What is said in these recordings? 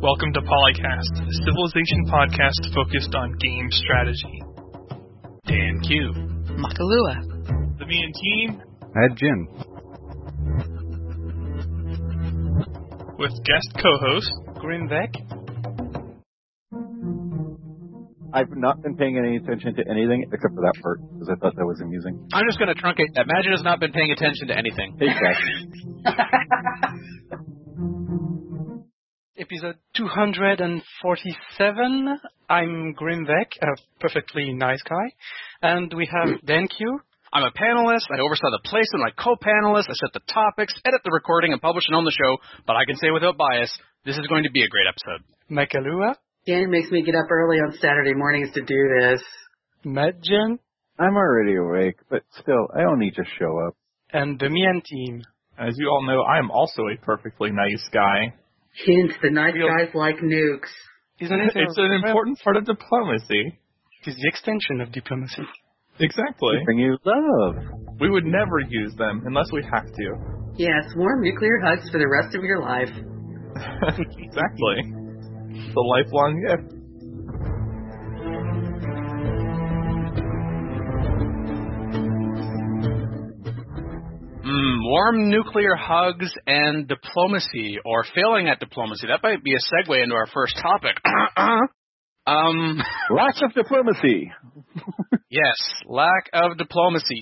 Welcome to Polycast, a Civilization podcast focused on game strategy. Dan Q. Makalua. The Me and Team. Ed Jin. With guest co-host Grimvek. I've not been paying any attention to anything except for that part, because I thought that was amusing. I'm just going to truncate. Imagine has not been paying attention to anything. Exactly. Episode 247. I'm Grimvek, a perfectly nice guy. And we have Dan Q. I'm a panelist. I oversaw the placement of my co-panelists. I set the topics, edit the recording, and publish it on the show. But I can say without bias, this is going to be a great episode. Makalua. Dan makes me get up early on Saturday mornings to do this. Madjen. I'm already awake, but still, I only just show up. And the Me and Team. As you all know, I am also a perfectly nice guy. Hint, the nice guys like nukes. Isn't it? It's an important part of diplomacy. It's the extension of diplomacy. Exactly. Bring you love. We would never use them unless we have to. Yes, warm nuclear hugs for the rest of your life. Exactly. The lifelong gift. Warm nuclear hugs and diplomacy, or failing at diplomacy. That might be a segue into our first topic. Lots of diplomacy. Yes, lack of diplomacy.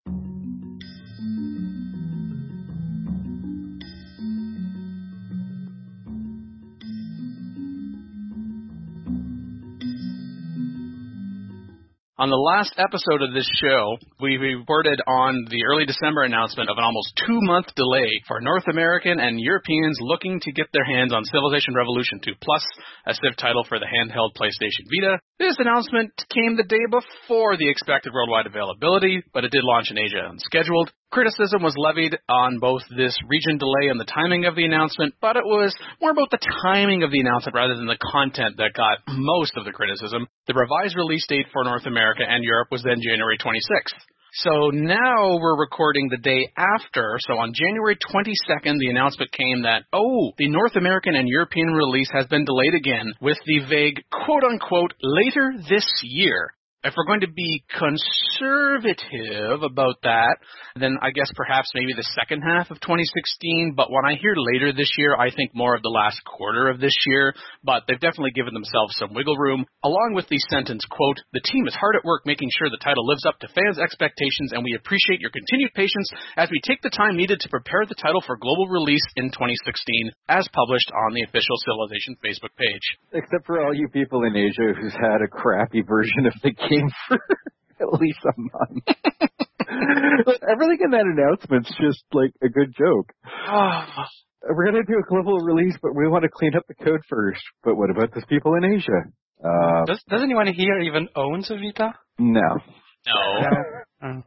On the last episode of this show, we reported on the early December announcement of an almost 2-month delay for North American and Europeans looking to get their hands on Civilization Revolution 2 Plus, a Civ title for the handheld PlayStation Vita. This announcement came the day before the expected worldwide availability, but it did launch in Asia unscheduled. Criticism was levied on both this region delay and the timing of the announcement, but it was more about the timing of the announcement rather than the content that got most of the criticism. The revised release date for North America and Europe was then January 26th. So now we're recording the day after. So on January 22nd, the announcement came that, the North American and European release has been delayed again with the vague, quote-unquote, later this year. If we're going to be conservative about that, then I guess perhaps maybe the second half of 2016. But when I hear later this year, I think more of the last quarter of this year. But they've definitely given themselves some wiggle room. Along with the sentence, quote, the team is hard at work making sure the title lives up to fans' expectations, and we appreciate your continued patience as we take the time needed to prepare the title for global release in 2016, as published on the official Civilization Facebook page. Except for all you people in Asia who's had a crappy version of the game for at least a month. Everything in that announcement's just like a good joke. We're going to do a global release, but we want to clean up the code first. But what about those people in Asia? Does anyone here even owns a Vita? No. No.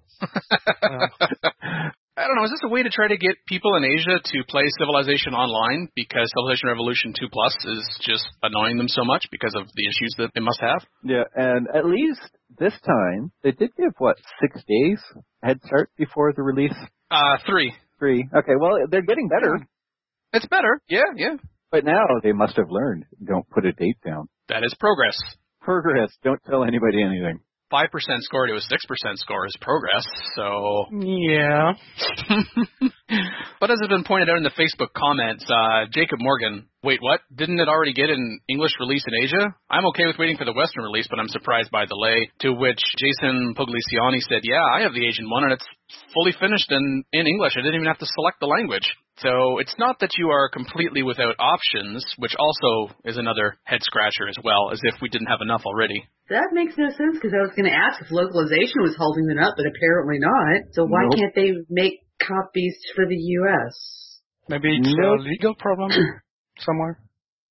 I don't know, is this a way to try to get people in Asia to play Civilization online because Civilization Revolution 2 Plus is just annoying them so much because of the issues that they must have? Yeah, and at least this time, they did give, 6 days head start before the release? 3. 3. Okay, well, they're getting better. It's better, yeah. But now they must have learned, don't put a date down. That is progress. Progress, don't tell anybody anything. 5% score to a 6% score is progress, so... Yeah. But as has been pointed out in the Facebook comments, Jacob Morgan, wait, what? Didn't it already get an English release in Asia? I'm okay with waiting for the Western release, but I'm surprised by the delay. To which Jason Pugliciani said, yeah, I have the Asian one, and it's fully finished in English. I didn't even have to select the language. So it's not that you are completely without options, which also is another head-scratcher as well, as if we didn't have enough already. That makes no sense, because I was going to ask if localization was holding them up, but apparently not. So why can't they make copies for the U.S.? Maybe it's a legal problem somewhere.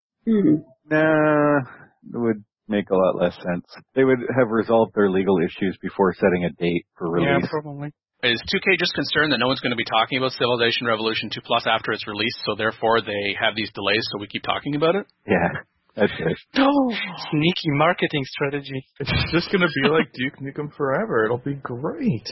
Nah, it would make a lot less sense. They would have resolved their legal issues before setting a date for release. Yeah, probably. Is 2K just concerned that no one's going to be talking about Civilization Revolution 2 Plus after it's released, so therefore they have these delays so we keep talking about it? Yeah, that's it. Oh, sneaky marketing strategy. It's just going to be like Duke Nukem Forever. It'll be great.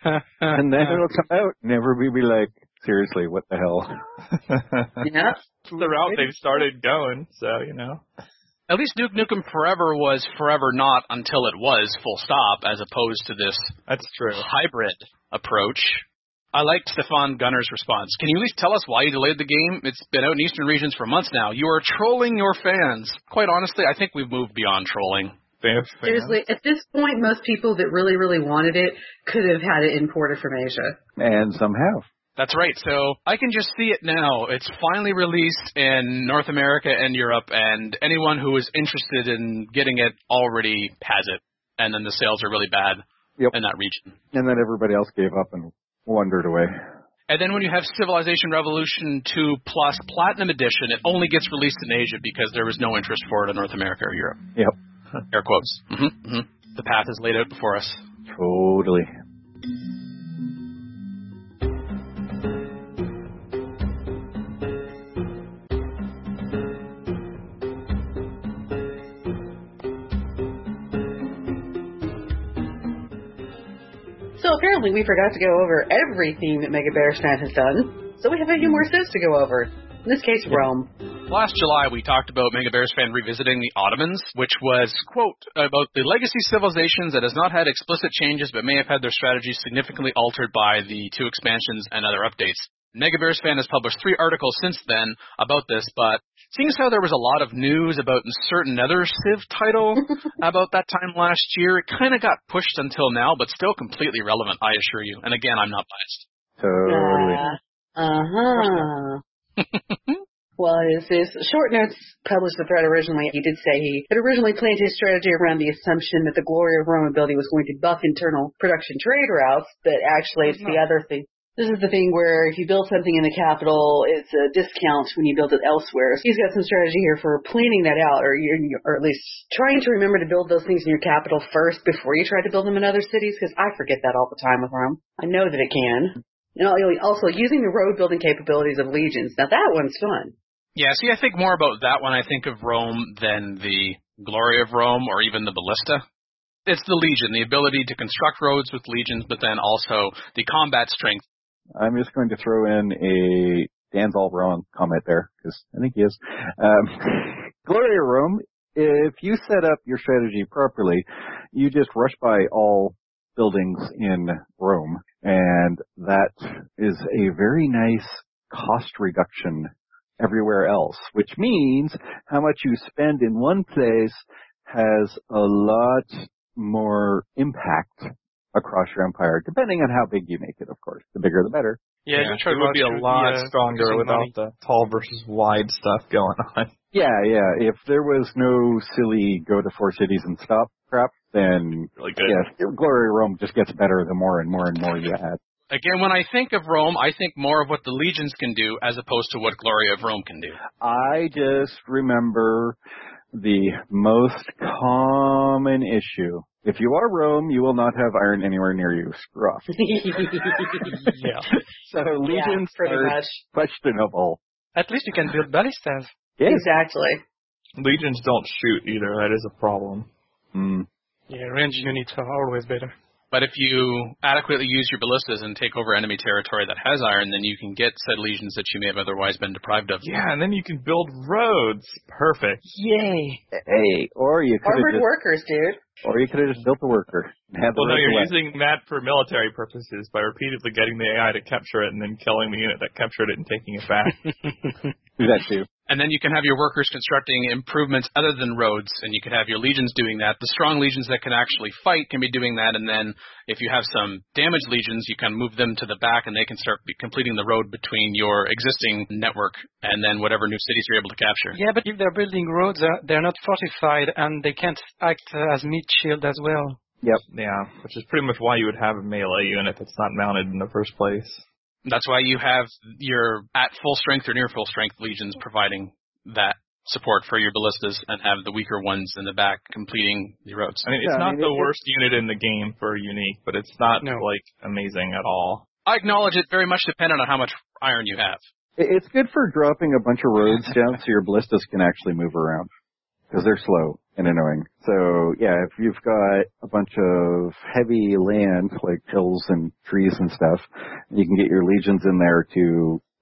And then it'll come out and everybody will be like, seriously, what the hell? Yeah. the route they've started going, so, you know. At least Duke Nukem Forever was forever not until it was full stop, as opposed to this That's true. hybrid approach. I liked Stefan Gunner's response. Can you at least tell us why you delayed the game? It's been out in Eastern regions for months now. You are trolling your fans. Quite honestly, I think we've moved beyond trolling. Seriously, at this point, most people that really, really wanted it could have had it imported from Asia. And some have. That's right. So I can just see it now. It's finally released in North America and Europe, and anyone who is interested in getting it already has it. And then the sales are really bad in that region. And then everybody else gave up and wandered away. And then when you have Civilization Revolution 2 Plus Platinum Edition, it only gets released in Asia because there was no interest for it in North America or Europe. Yep. Air quotes. The path is laid out before us. Totally. So apparently we forgot to go over everything that Mega Bearspan has done, so we have a few more cities to go over. In this case, Rome. Last July, we talked about Mega Bearspan revisiting the Ottomans, which was, quote, about the legacy civilizations that has not had explicit changes but may have had their strategies significantly altered by the 2 expansions and other updates. Mega Bearspan has published 3 articles since then about this, but seeing as how there was a lot of news about insert another Civ title about that time last year, it kind of got pushed until now, but still completely relevant, I assure you. And again, I'm not biased. Totally. Well, his short notes published the thread originally. He did say he had originally planned his strategy around the assumption that the Glory of Rome ability was going to buff internal production trade routes, but actually it's the other thing. This is the thing where if you build something in the capital, it's a discount when you build it elsewhere. So he's got some strategy here for planning that out, or at least trying to remember to build those things in your capital first before you try to build them in other cities, because I forget that all the time with Rome. I know that it can. And also using the road building capabilities of legions. Now that one's fun. Yeah, see, I think more about that when I think of Rome than the Glory of Rome or even the Ballista. It's the Legion, the ability to construct roads with legions, but then also the combat strength. I'm just going to throw in a Dan's all wrong comment there, because I think he is. Glory of Rome, if you set up your strategy properly, you just rush by all buildings in Rome, and that is a very nice cost reduction everywhere else, which means how much you spend in one place has a lot more impact across your empire, depending on how big you make it, of course. The bigger, the better. Yeah, it would be a lot stronger without the tall versus wide stuff going on. Yeah. If there was no silly go to 4 cities and stop crap, then really good. Yeah, Glory of Rome just gets better the more and more and more you add. Again, when I think of Rome, I think more of what the legions can do as opposed to what Glory of Rome can do. I just remember the most common issue. If you are Rome, you will not have iron anywhere near you. Screw off. Yeah. So legions are questionable. At least you can build ballistas. Yeah. Exactly. Legions don't shoot either. That is a problem. Yeah, range units are always better. But if you adequately use your ballistas and take over enemy territory that has iron, then you can get said legions that you may have otherwise been deprived of. Yeah, and then you can build roads. Perfect. Yay! Hey, or you could Armored workers, dude. Or you could have just built a worker. And had Well, no, you're using that for military purposes by repeatedly getting the AI to capture it and then killing the unit that captured it and taking it back. Do that too. And then you can have your workers constructing improvements other than roads, and you can have your legions doing that. The strong legions that can actually fight can be doing that, and then if you have some damaged legions, you can move them to the back, and they can start completing the road between your existing network and then whatever new cities you're able to capture. Yeah, but if they're building roads, they're not fortified, and they can't act as meat shield as well. Yep. Yeah, which is pretty much why you would have a melee unit that's not mounted in the first place. That's why you have your at full strength or near full strength legions providing that support for your ballistas and have the weaker ones in the back completing the roads. I mean, it's not the worst unit in the game for unique, but it's not, amazing at all. I acknowledge it very much dependent on how much iron you have. It's good for dropping a bunch of roads down so your ballistas can actually move around, because they're slow and annoying. So, yeah, if you've got a bunch of heavy land, like hills and trees and stuff, you can get your legions in there to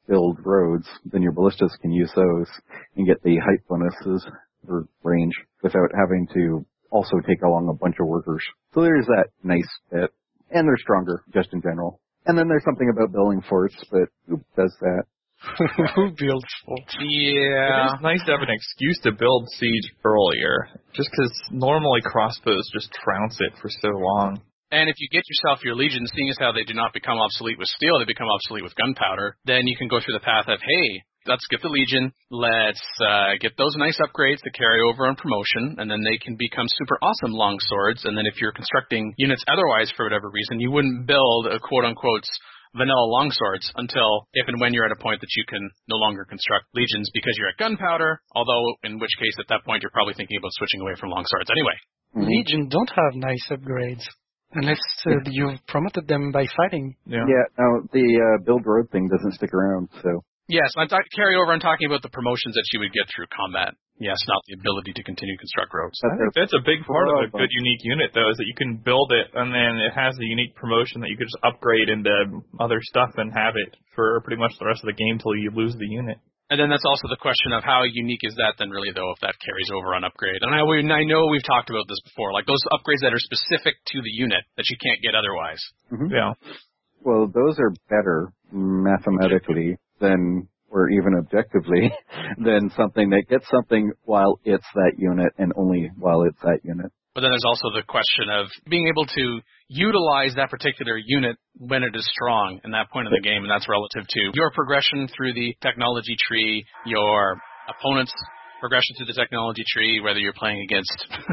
build roads, then your ballistas can use those and get the height bonuses or range without having to also take along a bunch of workers. So there's that nice bit. And they're stronger, just in general. And then there's something about building forts, but who does that? Who builds forts? Yeah. It's nice to have an excuse to build siege earlier, just because normally crossbows just trounce it for so long. And if you get yourself your legion, seeing as how they do not become obsolete with steel, they become obsolete with gunpowder, then you can go through the path of, hey, let's get the legion, let's get those nice upgrades to carry over on promotion, and then they can become super awesome long swords. And then if you're constructing units otherwise for whatever reason, you wouldn't build a quote-unquote vanilla longswords until if and when you're at a point that you can no longer construct legions because you're at gunpowder, although in which case at that point you're probably thinking about switching away from longswords anyway. Legion don't have nice upgrades. Unless you've promoted them by fighting. Yeah, no, the build road thing doesn't stick around, so. Yes, carry over. I'm talking about the promotions that you would get through combat. Yes, not the ability to continue to construct roads. I think that's a big part of a good unique unit, though, is that you can build it and then it has a unique promotion that you could just upgrade into other stuff and have it for pretty much the rest of the game till you lose the unit. And then that's also the question of how unique is that then really, though, if that carries over on upgrade. And I know we've talked about this before, like those upgrades that are specific to the unit that you can't get otherwise. Mm-hmm. Yeah. Well, those are better mathematically than, or even objectively, than something that gets something while it's that unit and only while it's that unit. But then there's also the question of being able to utilize that particular unit when it is strong in that point of the game, and that's relative to your progression through the technology tree, your opponent's progression through the technology tree, whether you're playing against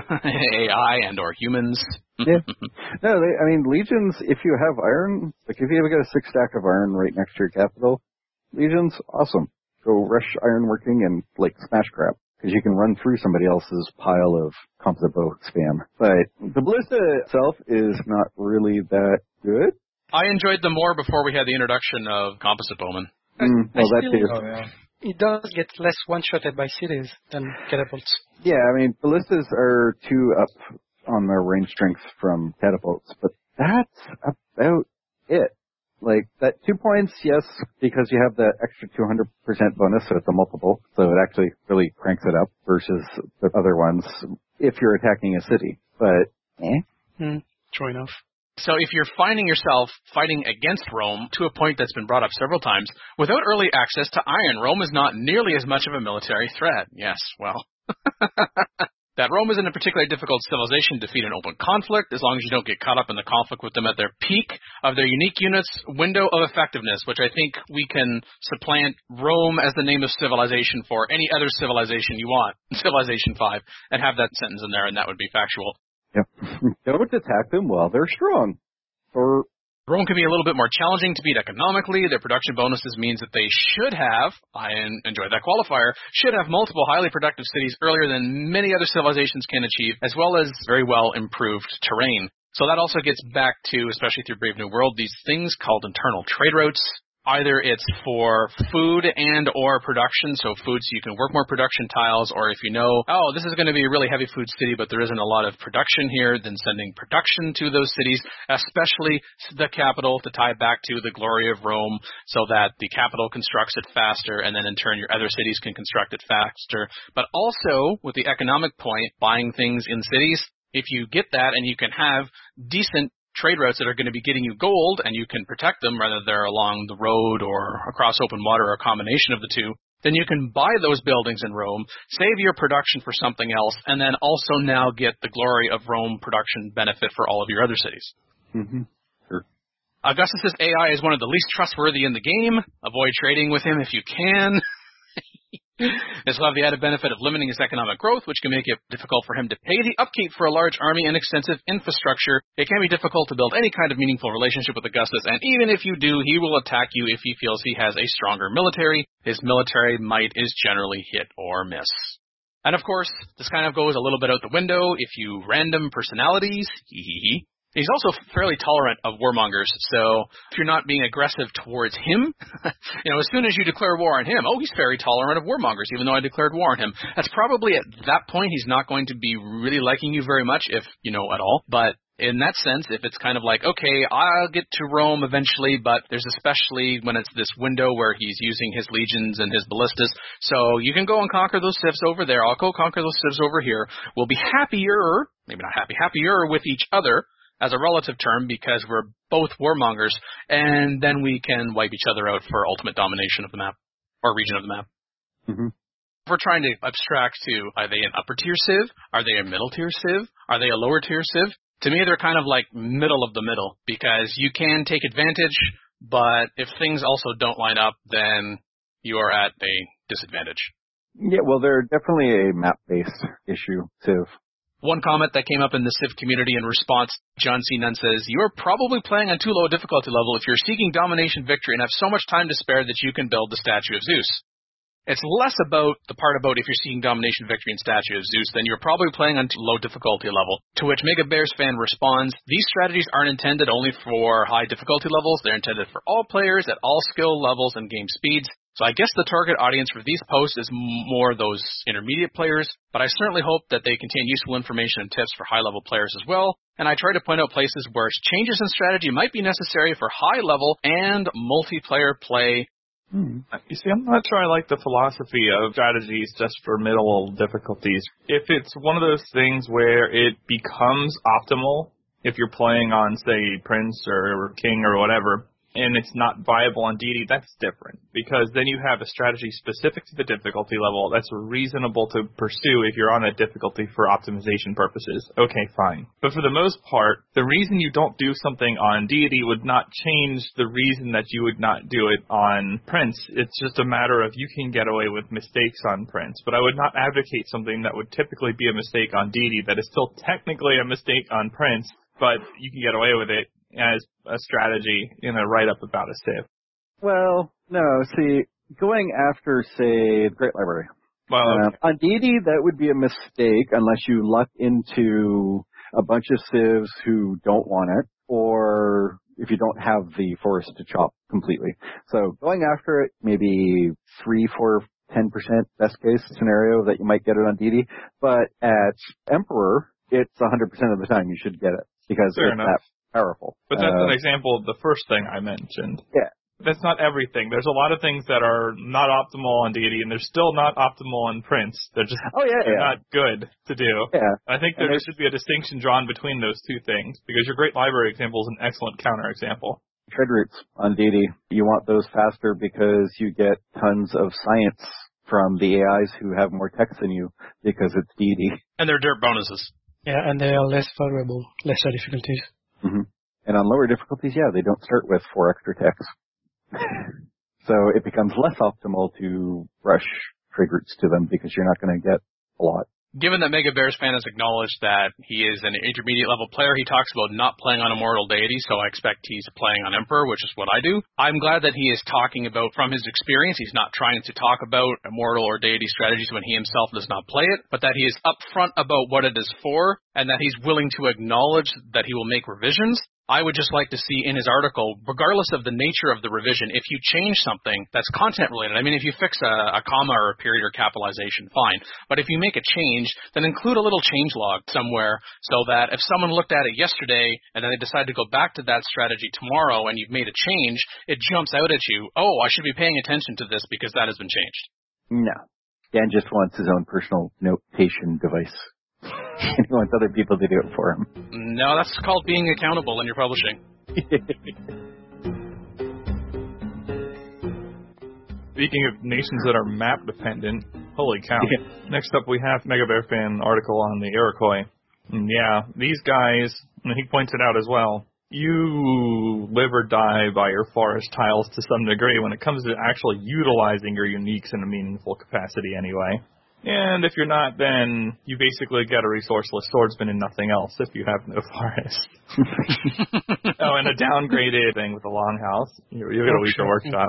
AI and or humans. Yeah. No, legions, if you have iron, like if you ever got a 6-stack of iron right next to your capital, legions, awesome. Go rush ironworking and, smash crap. Because you can run through somebody else's pile of composite bow spam. But the ballista itself is not really that good. I enjoyed them more before we had the introduction of composite bowmen. It does get less one-shotted by cities than catapults. Yeah, ballistas are 2 up on their range strength from catapults, but that's about it. That 2 points, yes, because you have the extra 200% bonus, so it's a multiple, so it actually really cranks it up versus the other ones if you're attacking a city. But, True enough. So if you're finding yourself fighting against Rome to a point that's been brought up several times, without early access to iron, Rome is not nearly as much of a military threat. Yes, well. That Rome isn't a particularly difficult civilization to defeat in open conflict, as long as you don't get caught up in the conflict with them at their peak of their unique units' window of effectiveness, which I think we can supplant Rome as the name of civilization for any other civilization you want, Civilization 5, and have that sentence in there, and that would be factual. Yep. Don't attack them while they're strong. Or Rome can be a little bit more challenging to beat economically. Their production bonuses means that they should have, I enjoyed that qualifier, should have multiple highly productive cities earlier than many other civilizations can achieve, as well as very well improved terrain. So that also gets back to, especially through Brave New World, these things called internal trade routes. Either it's for food and or production, so food so you can work more production tiles, or if you know, this is going to be a really heavy food city, but there isn't a lot of production here, then sending production to those cities, especially the capital, to tie back to the glory of Rome, so that the capital constructs it faster, and then in turn your other cities can construct it faster. But also, with the economic point, buying things in cities, if you get that and you can have decent trade routes that are going to be getting you gold, and you can protect them, whether they're along the road or across open water or a combination of the two, then you can buy those buildings in Rome, save your production for something else, and then also now get the glory of Rome production benefit for all of your other cities. Mm-hmm. Sure. Augustus' AI is one of the least trustworthy in the game. Avoid trading with him if you can. This will have the added benefit of limiting his economic growth, which can make it difficult for him to pay the upkeep for a large army and extensive infrastructure. It can be difficult to build any kind of meaningful relationship with Augustus, and even if you do, he will attack you if he feels he has a stronger military. His military might is generally hit or miss. And of course, this kind of goes a little bit out the window if you random personalities. He's also fairly tolerant of warmongers, so if you're not being aggressive towards him, as soon as you declare war on him, he's very tolerant of warmongers, even though I declared war on him. That's probably at that point he's not going to be really liking you very much, if you know at all. But In that sense, if it's kind of like, okay, I'll get to Rome eventually, but there's especially when it's this window where he's using his legions and his ballistas, so you can go and conquer those civs over there, I'll go conquer those civs over here. We'll be happier, maybe not happy, happier with each other as a relative term because we're both warmongers, and then we can wipe each other out for ultimate domination of the map, or region of the map. Mm-hmm. If we're trying to abstract to, are they an upper tier civ? Are they a middle tier civ? Are they a lower tier civ? To me, they're kind of like middle of the middle, because you can take advantage, but if things also don't line up, then you are at a disadvantage. Yeah, well, they're definitely a map-based issue, Civ. One comment that came up in the Civ community in response, John C. Nunn says, you are probably playing on too low a difficulty level if you're seeking domination victory and have so much time to spare that you can build the statue of Zeus. It's less about the part about if you're seeking domination victory and statue of Zeus, then you're probably playing on too low difficulty level. To which Mega Bears fan responds, these strategies aren't intended only for high difficulty levels, they're intended for all players at all skill levels and game speeds. So I guess the target audience for these posts is more those intermediate players, but I certainly hope that they contain useful information and tips for high-level players as well, and I try to point out places where changes in strategy might be necessary for high-level and multiplayer play. You see, I'm not sure I like the philosophy of strategies just for middle difficulties. If it's one of those things where it becomes optimal, if you're playing on, say, Prince or King or whatever, and it's not viable on deity, that's different. Because then you have a strategy specific to the difficulty level that's reasonable to pursue if you're on that difficulty for optimization purposes. Okay, fine. But for the most part, the reason you don't do something on deity would not change the reason that you would not do it on Prince. It's just a matter of you can get away with mistakes on Prince. But I would not advocate something that would typically be a mistake on deity that is still technically a mistake on Prince, but you can get away with it as a strategy in a write-up about a Civ. Well, no, see, going after, say, the Great Library. Well, okay. On deity, that would be a mistake unless you luck into a bunch of civs who don't want it, or if you don't have the forest to chop completely. So going after it, maybe 3, 4, 10% best case scenario that you might get it on deity, but at Emperor, it's 100% of the time you should get it, because Fair it's enough. that powerful. But that's an example of the first thing I mentioned. Yeah. That's not everything. There's a lot of things that are not optimal on deity, and they're still not optimal on Prince. They're just they're not good to do. Yeah. I think there should be a distinction drawn between those two things, because your Great Library example is an excellent counterexample. Trade routes on deity, you want those faster because you get tons of science from the AIs who have more text than you, because it's deity. And they're dirt bonuses. Yeah, and they are less vulnerable, lesser difficulties. Mm-hmm. And on lower difficulties, they don't start with 4 extra text. So it becomes less optimal to rush trade routes to them because you're not going to get a lot. Given that Mega Bears fan has acknowledged that he is an intermediate level player, he talks about not playing on Immortal Deity, so I expect he's playing on Emperor, which is what I do. I'm glad that he is talking about from his experience. He's not trying to talk about Immortal or Deity strategies when he himself does not play it, but that he is upfront about what it is for, and that he's willing to acknowledge that he will make revisions. I would just like to see in his article, regardless of the nature of the revision, if you change something that's content related, I mean, if you fix a comma or a period or capitalization, fine. But if you make a change, then include a little change log somewhere so that if someone looked at it yesterday and then they decide to go back to that strategy tomorrow and you've made a change, it jumps out at you, oh, I should be paying attention to this because that has been changed. No. Dan just wants his own personal notation device. He wants other people to do it for him. No, that's called being accountable in your publishing. Speaking of nations that are map dependent, holy cow. Yeah. Next up we have Mega Bear fan article on the Iroquois. And these guys, and he points it out as well, you live or die by your forest tiles to some degree when it comes to actually utilizing your uniques in a meaningful capacity anyway. And if you're not, then you basically get a resourceless swordsman and nothing else if you have no forest. Oh, and a downgraded thing with a longhouse. You've got a weaker workshop,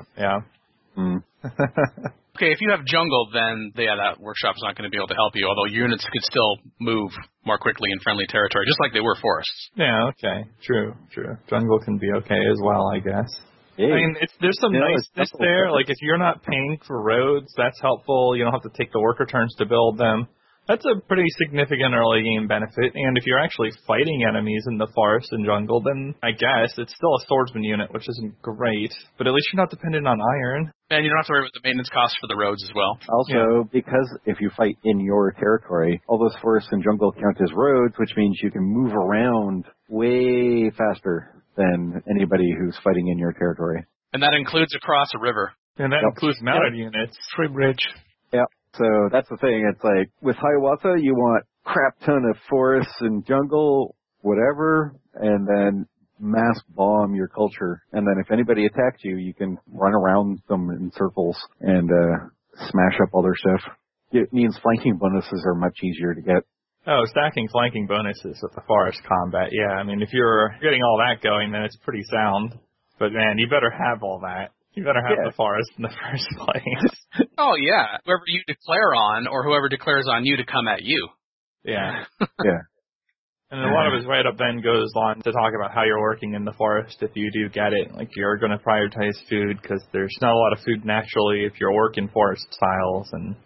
Okay, if you have jungle, then that workshop is not going to be able to help you, although units could still move more quickly in friendly territory, just like they were forests. Yeah, okay. True. Jungle can be okay as well, I guess. Hey. I mean, there's some niceness there. Like, if you're not paying for roads, that's helpful. You don't have to take the worker turns to build them. That's a pretty significant early game benefit, and if you're actually fighting enemies in the forest and jungle, then I guess it's still a swordsman unit, which isn't great, but at least you're not dependent on iron. And you don't have to worry about the maintenance costs for the roads as well. Also, because if you fight in your territory, all those forests and jungle count as roads, which means you can move around way faster than anybody who's fighting in your territory. And that includes across a river. And that includes mounted units. Free bridge. Yeah. So that's the thing. It's like with Hiawatha, you want crap ton of forests and jungle, whatever, and then mass bomb your culture. And then if anybody attacks you, you can run around them in circles and smash up all their stuff. It means flanking bonuses are much easier to get. Oh, stacking flanking bonuses with the forest combat. Yeah, I mean, if you're getting all that going, then it's pretty sound. But man, you better have all that. You better have the forest in the first place. Oh, yeah. Whoever you declare on, or whoever declares on you to come at you. Yeah. Yeah. And then one of his write-up then goes on to talk about how you're working in the forest if you do get it. Like, you're going to prioritize food because there's not a lot of food naturally if you're working forest styles and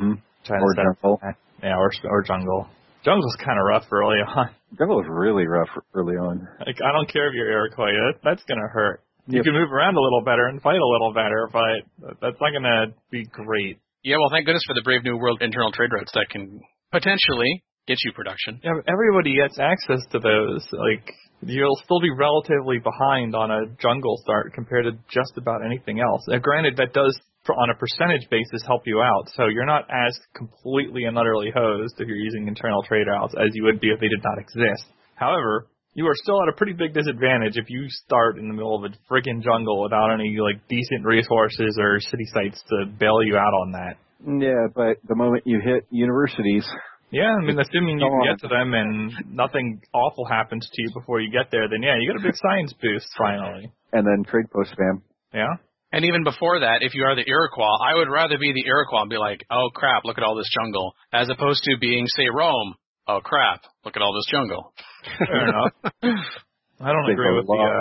or jungle. Yeah, or jungle. Jungle's kind of rough early on. Jungle was really rough early on. Like, I don't care if you're Iroquois. That's going to hurt. You can move around a little better and fight a little better, but that's not going to be great. Yeah, well, thank goodness for the Brave New World internal trade routes that can potentially get you production. Yeah, everybody gets access to those. Like, you'll still be relatively behind on a jungle start compared to just about anything else. Granted, that does, on a percentage basis, help you out. So you're not as completely and utterly hosed if you're using internal trade routes as you would be if they did not exist. However, you are still at a pretty big disadvantage if you start in the middle of a friggin' jungle without any, like, decent resources or city sites to bail you out on that. Yeah, but the moment you hit universities... Yeah, I mean, assuming you can get to them and nothing awful happens to you before you get there, then yeah, you get a big science boost finally. And then trade post spam. Yeah. And even before that, if you are the Iroquois, I would rather be the Iroquois and be like, oh crap, look at all this jungle, as opposed to being, say, Rome. Oh crap, look at all this jungle. Fair enough. I don't agree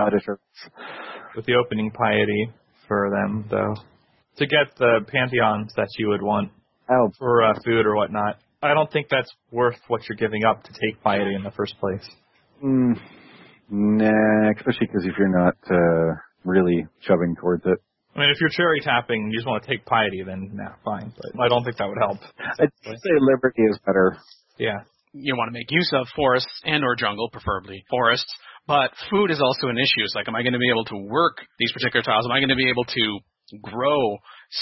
with the opening piety for them, though. To get the pantheons that you would want for food or whatnot. I don't think that's worth what you're giving up to take piety in the first place. Nah, especially because if you're not really shoving towards it. I mean, if you're cherry tapping and you just want to take piety, then nah, fine. But I don't think that would help. I'd say liberty is better. Yeah. You want to make use of forests and or jungle, preferably forests, but food is also an issue. It's like, am I going to be able to work these particular tiles? Am I going to be able to grow?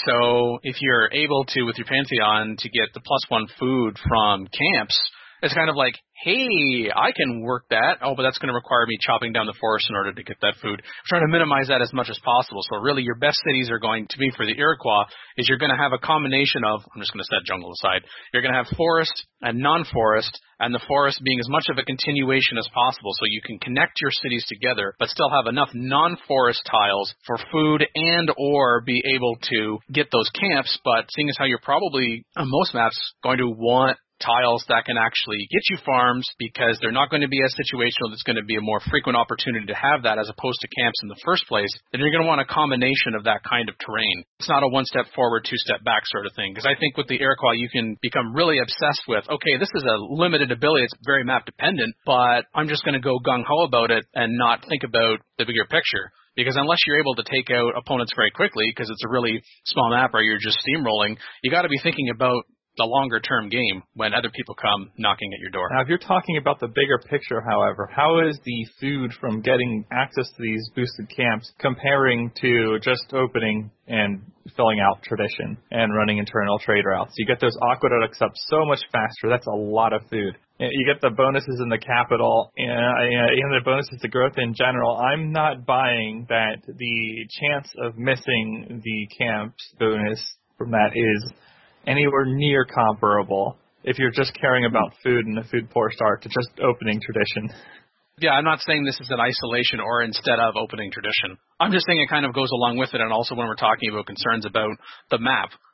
So if you're able to, with your Pantheon, to get the +1 food from camps, it's kind of like, hey, I can work that. Oh, but that's going to require me chopping down the forest in order to get that food. I'm trying to minimize that as much as possible. So really your best cities are going to be for the Iroquois is you're going to have a combination of, I'm just going to set jungle aside, you're going to have forest and non-forest, and the forest being as much of a continuation as possible so you can connect your cities together but still have enough non-forest tiles for food and or be able to get those camps. But seeing as how you're probably, on most maps, going to want tiles that can actually get you farms because they're not going to be as situational. It's going to be a more frequent opportunity to have that as opposed to camps in the first place. Then you're going to want a combination of that kind of terrain. It's not a one step forward, two step back sort of thing. Because I think with the Iroquois, you can become really obsessed with, okay, this is a limited ability. It's very map dependent, but I'm just going to go gung ho about it and not think about the bigger picture. Because unless you're able to take out opponents very quickly, because it's a really small map or you're just steamrolling, you got to be thinking about the longer-term game when other people come knocking at your door. Now, if you're talking about the bigger picture, however, how is the food from getting access to these boosted camps comparing to just opening and filling out tradition and running internal trade routes? You get those aqueducts up so much faster. That's a lot of food. You get the bonuses in the capital and the bonuses to growth in general. I'm not buying that the chance of missing the camps bonus from that is anywhere near comparable if you're just caring about food and a food poor start to just opening tradition. Yeah, I'm not saying this is an isolation or instead of opening tradition. I'm just saying it kind of goes along with it, and also when we're talking about concerns about the map.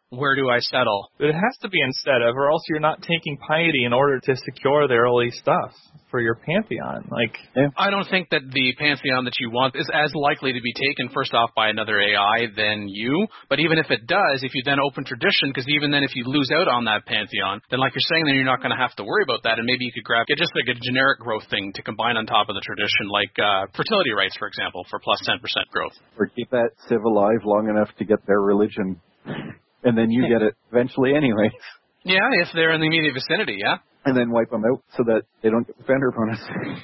where do I settle? It has to be instead of, or else you're not taking piety in order to secure the early stuff for your Pantheon. I don't think that the Pantheon that you want is as likely to be taken first off by another AI than you. But even if it does, if you then open tradition, because even then if you lose out on that Pantheon, then like you're saying, then you're not going to have to worry about that. And maybe you could get just like a generic growth thing to combine on top of the tradition, like fertility rights, for example, for plus 10% growth. Or keep that civ alive long enough to get their religion. And then you get it eventually anyway. Yeah, if they're in the immediate vicinity, yeah. And then wipe them out so that they don't get defender bonus.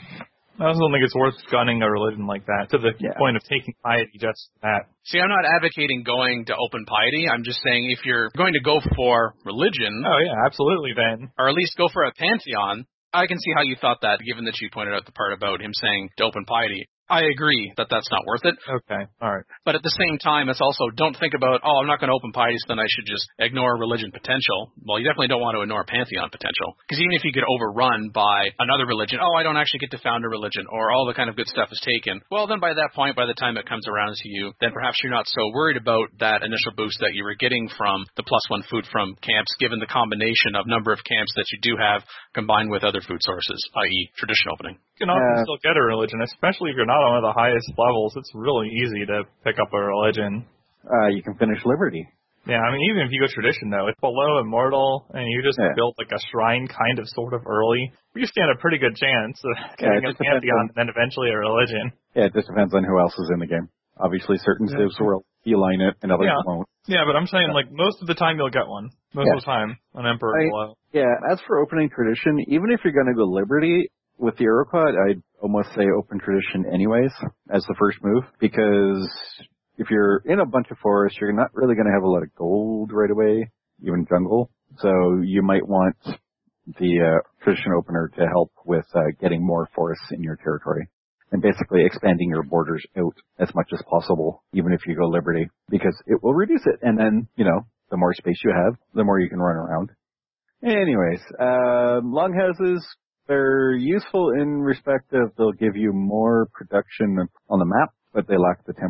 I also don't think it's worth gunning a religion like that to the point of taking piety just that. See, I'm not advocating going to open piety. I'm just saying if you're going to go for religion... Oh, yeah, absolutely then. Or at least go for a Pantheon. I can see how you thought that, given that you pointed out the part about him saying to open piety. I agree that that's not worth it. Okay, all right. But at the same time, it's also, don't think about, I'm not going to open piety, so then I should just ignore religion potential. Well, you definitely don't want to ignore Pantheon potential. Because even if you get overrun by another religion, I don't actually get to found a religion, or all the kind of good stuff is taken, well, then by that point, by the time it comes around to you, then perhaps you're not so worried about that initial boost that you were getting from the +1 food from camps, given the combination of number of camps that you do have combined with other food sources, i.e. tradition opening. You can often still get a religion, especially if you're not on one of the highest levels. It's really easy to pick up a religion. You can finish Liberty. Yeah, I mean, even if you go tradition, though, it's below Immortal, and you just build like a shrine kind of sort of early, you stand a pretty good chance of getting a Pantheon and then eventually a religion. Yeah, it just depends on who else is in the game. Obviously, certain civs will keyline it, and others won't. Yeah, but I'm saying, most of the time you'll get one. Most of the time, an Emperor below. Yeah, as for opening tradition, even if you're going to go Liberty, with the Iroquois, I'd almost say open tradition anyways as the first move, because if you're in a bunch of forests, you're not really going to have a lot of gold right away, even jungle. So you might want the tradition opener to help with getting more forests in your territory and basically expanding your borders out as much as possible, even if you go Liberty, because it will reduce it. And then, the more space you have, the more you can run around. Anyways, longhouses, they're useful in respect of they'll give you more production on the map, but they lack the 10%.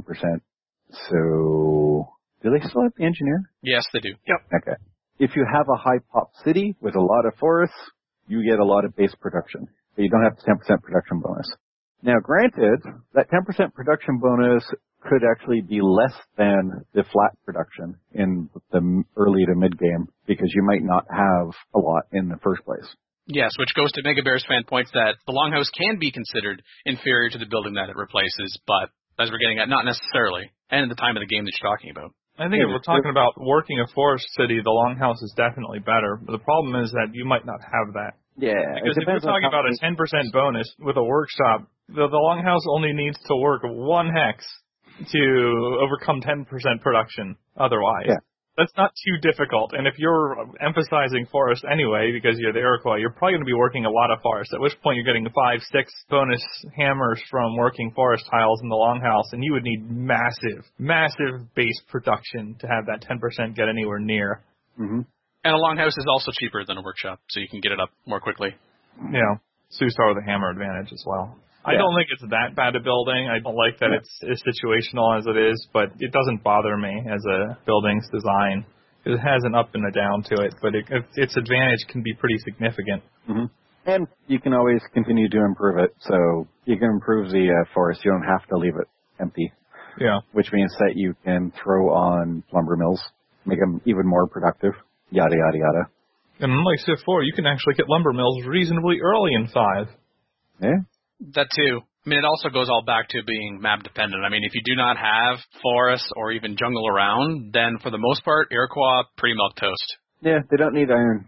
So, do they still have the engineer? Yes, they do. Yep. Okay. If you have a high pop city with a lot of forests, you get a lot of base production, but you don't have the 10% production bonus. Now, granted, that 10% production bonus could actually be less than the flat production in the early to mid game, because you might not have a lot in the first place. Yes, which goes to Mega Bear's fan points that the Longhouse can be considered inferior to the building that it replaces, but as we're getting at, not necessarily, and at the time of the game that you're talking about. I think if we're talking about working a forest city, the Longhouse is definitely better. But the problem is that you might not have that. Yeah. Because if you're talking about a 10% bonus with a workshop, the Longhouse only needs to work 1 hex to overcome 10% production otherwise. Yeah. That's not too difficult, and if you're emphasizing forest anyway, because you're the Iroquois, you're probably going to be working a lot of forest, at which point you're getting 5, 6 bonus hammers from working forest tiles in the Longhouse, and you would need massive base production to have that 10% get anywhere near. Mm-hmm. And a Longhouse is also cheaper than a workshop, so you can get it up more quickly. Yeah, so you start with a hammer advantage as well. I don't think it's that bad a building. I don't like that it's as situational as it is, but it doesn't bother me as a building's design. It has an up and a down to it, but its advantage can be pretty significant. Mm-hmm. And you can always continue to improve it. So you can improve the forest. You don't have to leave it empty. Yeah. Which means that you can throw on lumber mills, make them even more productive, yada, yada, yada. And unlike Civ 4, you can actually get lumber mills reasonably early in 5. Yeah. That too. I mean, it also goes all back to being map dependent. I mean, if you do not have forests or even jungle around, then for the most part, Iroquois, pretty milquetoast. Yeah, they don't need iron.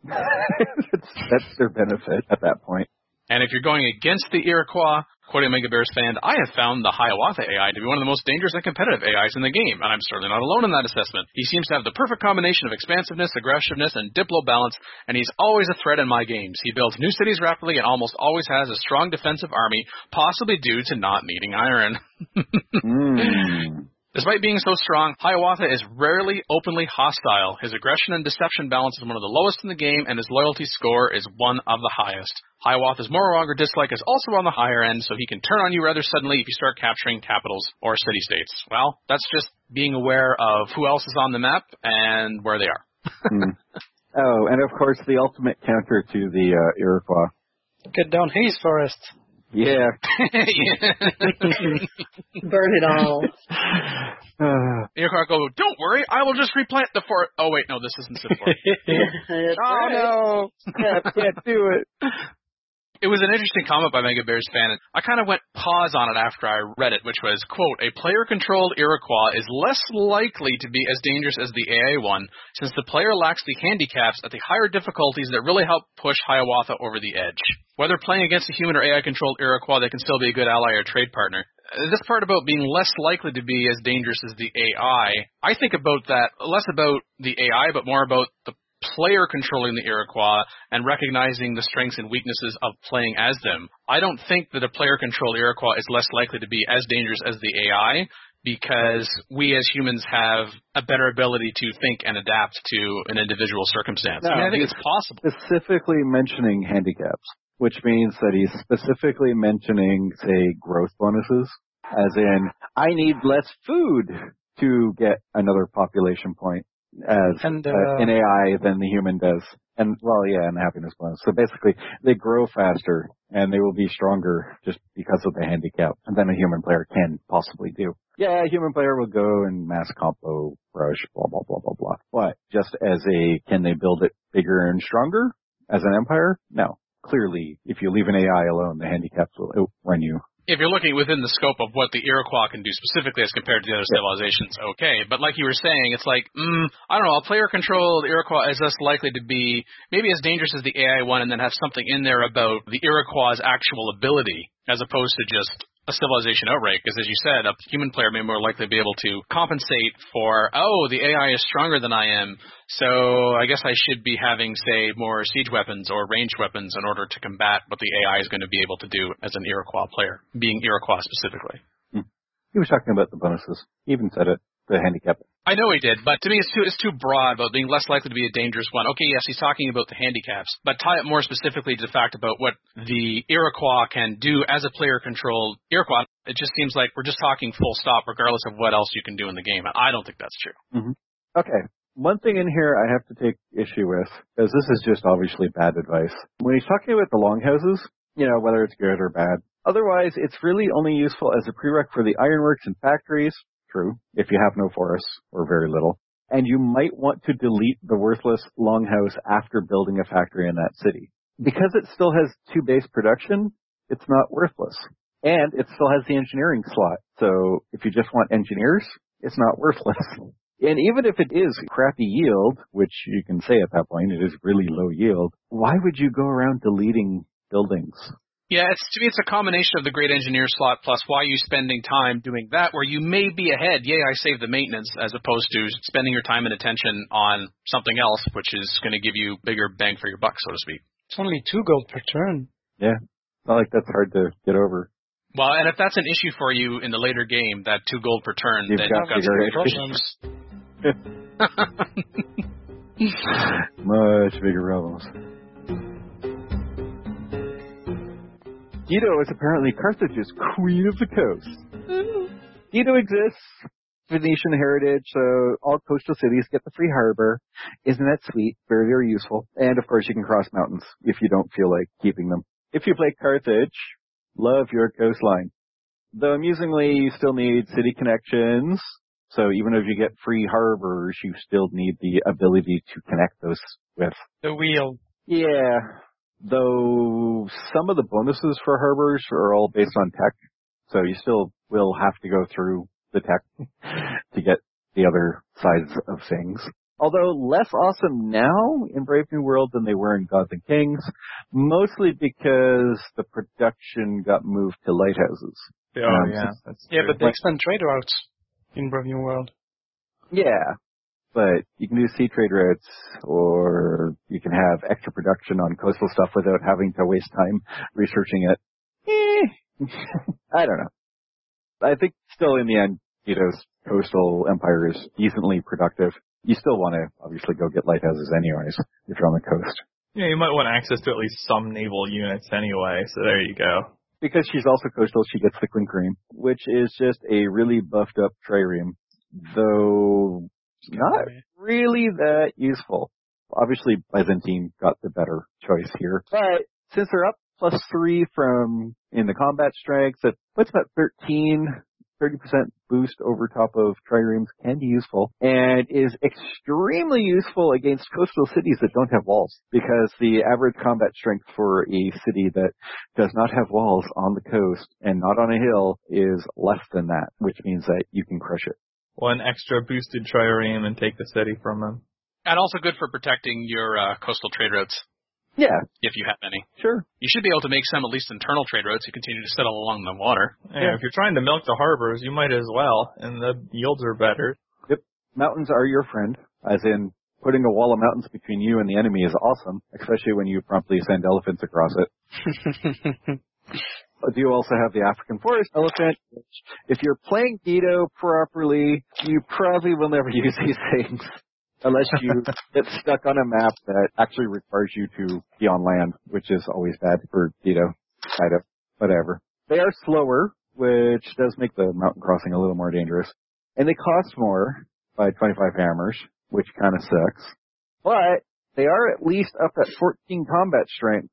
That's their benefit at that point. And if you're going against the Iroquois, quoting Mega Bear's fan, I have found the Hiawatha AI to be one of the most dangerous and competitive AIs in the game, and I'm certainly not alone in that assessment. He seems to have the perfect combination of expansiveness, aggressiveness, and diplo balance, and he's always a threat in my games. He builds new cities rapidly and almost always has a strong defensive army, possibly due to not needing iron. Despite being so strong, Hiawatha is rarely openly hostile. His aggression and deception balance is one of the lowest in the game, and his loyalty score is one of the highest. Hiawatha's moral dislike is also on the higher end, so he can turn on you rather suddenly if you start capturing capitals or city-states. Well, that's just being aware of who else is on the map and where they are. Oh, and of course, the ultimate counter to the Iroquois. Get down Haze Forest. Yeah. Burn it all. Iroquois go, don't worry, I will just replant the forest. Oh, wait, no, this isn't Civ 4. No. Can't do it. It was an interesting comment by Mega Bears fan, and I kind of went pause on it after I read it, which was, quote, a player-controlled Iroquois is less likely to be as dangerous as the AI one, since the player lacks the handicaps at the higher difficulties that really help push Hiawatha over the edge. Whether playing against a human or AI-controlled Iroquois, they can still be a good ally or trade partner. This part about being less likely to be as dangerous as the AI, I think about that less about the AI, but more about the player controlling the Iroquois and recognizing the strengths and weaknesses of playing as them. I don't think that a player-controlled Iroquois is less likely to be as dangerous as the AI, because we as humans have a better ability to think and adapt to an individual circumstance. No, I think it's possible. Specifically mentioning handicaps, which means that he's specifically mentioning, say, growth bonuses, as in, I need less food to get another population point as an AI than the human does. And, well, yeah, and happiness bonus. So basically, they grow faster, and they will be stronger just because of the handicap than a human player can possibly do. Yeah, a human player will go and mass combo, brush, blah, blah, blah, blah, blah. But just as can they build it bigger and stronger as an empire? No. Clearly, if you leave an AI alone, the handicaps will outrun you. If you're looking within the scope of what the Iroquois can do specifically as compared to the other civilizations, okay. But like you were saying, it's like, I don't know, a player-controlled Iroquois is less likely to be maybe as dangerous as the AI one and then have something in there about the Iroquois' actual ability as opposed to just a civilization outright. Because as you said, a human player may more likely be able to compensate for, the AI is stronger than I am, so I guess I should be having, say, more siege weapons or ranged weapons in order to combat what the AI is going to be able to do as an Iroquois player, being Iroquois specifically. He was talking about the bonuses. He even said it, the handicap. I know he did, but to me it's too broad about being less likely to be a dangerous one. Okay, yes, he's talking about the handicaps, but tie it more specifically to the fact about what the Iroquois can do as a player-controlled Iroquois. It just seems like we're just talking full stop, regardless of what else you can do in the game. I don't think that's true. Mm-hmm. Okay. One thing in here I have to take issue with, because this is just obviously bad advice. When he's talking about the longhouses, whether it's good or bad, otherwise it's really only useful as a prereq for the ironworks and factories. True, if you have no forests or very little. And you might want to delete the worthless longhouse after building a factory in that city. Because it still has 2 base production, it's not worthless. And it still has the engineering slot. So if you just want engineers, it's not worthless. And even if it is crappy yield, which you can say at that point, it is really low yield, why would you go around deleting buildings? Yeah, to me it's a combination of the great engineer slot plus why are you spending time doing that where you may be ahead. Yeah, I saved the maintenance as opposed to spending your time and attention on something else, which is going to give you bigger bang for your buck, so to speak. It's only 2 gold per turn. Yeah, not like that's hard to get over. Well, and if that's an issue for you in the later game, that 2 gold per turn, then you've got some problems. Much bigger problems. Dido is apparently Carthage's queen of the coast. Dido exists, Venetian heritage, so all coastal cities get the free harbor. Isn't that sweet? Very, very useful. And of course you can cross mountains if you don't feel like keeping them. If you play Carthage, love your coastline. Though amusingly, you still need city connections. So even if you get free harbors, you still need the ability to connect those with the wheel. Yeah. Though some of the bonuses for harbors are all based on tech, so you still will have to go through the tech to get the other sides of things. Although less awesome now in Brave New World than they were in Gods and Kings, mostly because the production got moved to lighthouses. That's true. But they extend trade routes in Brave New World. Yeah. But you can do sea trade routes, or you can have extra production on coastal stuff without having to waste time researching it. I don't know. I think still in the end, Dido's coastal empire is decently productive, you still want to obviously go get lighthouses anyways if you're on the coast. Yeah, you might want access to at least some naval units anyway, so there you go. Because she's also coastal, she gets the Quinquereme, which is just a really buffed up trireme, though not really that useful. Obviously, Byzantine got the better choice here. But since they're up +3 from in the combat strength, that puts about 30% boost over top of triremes can be useful, and is extremely useful against coastal cities that don't have walls, because the average combat strength for a city that does not have walls on the coast and not on a hill is less than that, which means that you can crush it. One extra boosted trireme and take the city from them. And also good for protecting your coastal trade routes. Yeah. If you have any. Sure. You should be able to make some at least internal trade routes to continue to settle along the water. Yeah, if you're trying to milk the harbors, you might as well, and the yields are better. Yep. Mountains are your friend, as in putting a wall of mountains between you and the enemy is awesome, especially when you promptly send elephants across it. You also have the African forest elephant, which, if you're playing Guido properly, you probably will never use these things. Unless you get stuck on a map that actually requires you to be on land, which is always bad for Guido. Kind of. Whatever. They are slower, which does make the mountain crossing a little more dangerous. And they cost more by 25 hammers, which kind of sucks. But they are at least up at 14 combat strength,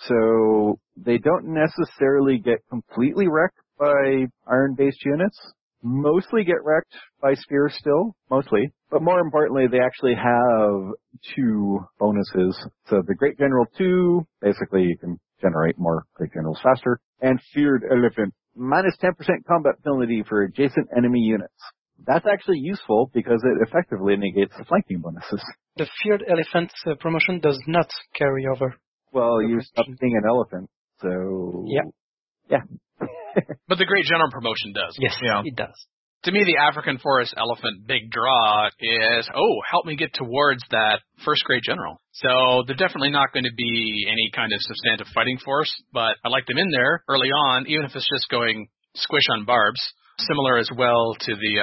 so they don't necessarily get completely wrecked by iron-based units. Mostly get wrecked by spears still, mostly. But more importantly, they actually have 2 bonuses. So the Great General 2, basically you can generate more Great Generals faster. And Feared Elephant, minus 10% combat penalty for adjacent enemy units. That's actually useful because it effectively negates the flanking bonuses. The Feared Elephant promotion does not carry over. Well, you stop being an elephant, so... Yeah. But the Great General promotion does. Yes, it does. To me, the African Forest Elephant big draw is, help me get towards that first Great General. So they're definitely not going to be any kind of substantive fighting force, but I like them in there early on, even if it's just going squish on barbs. Similar as well to the,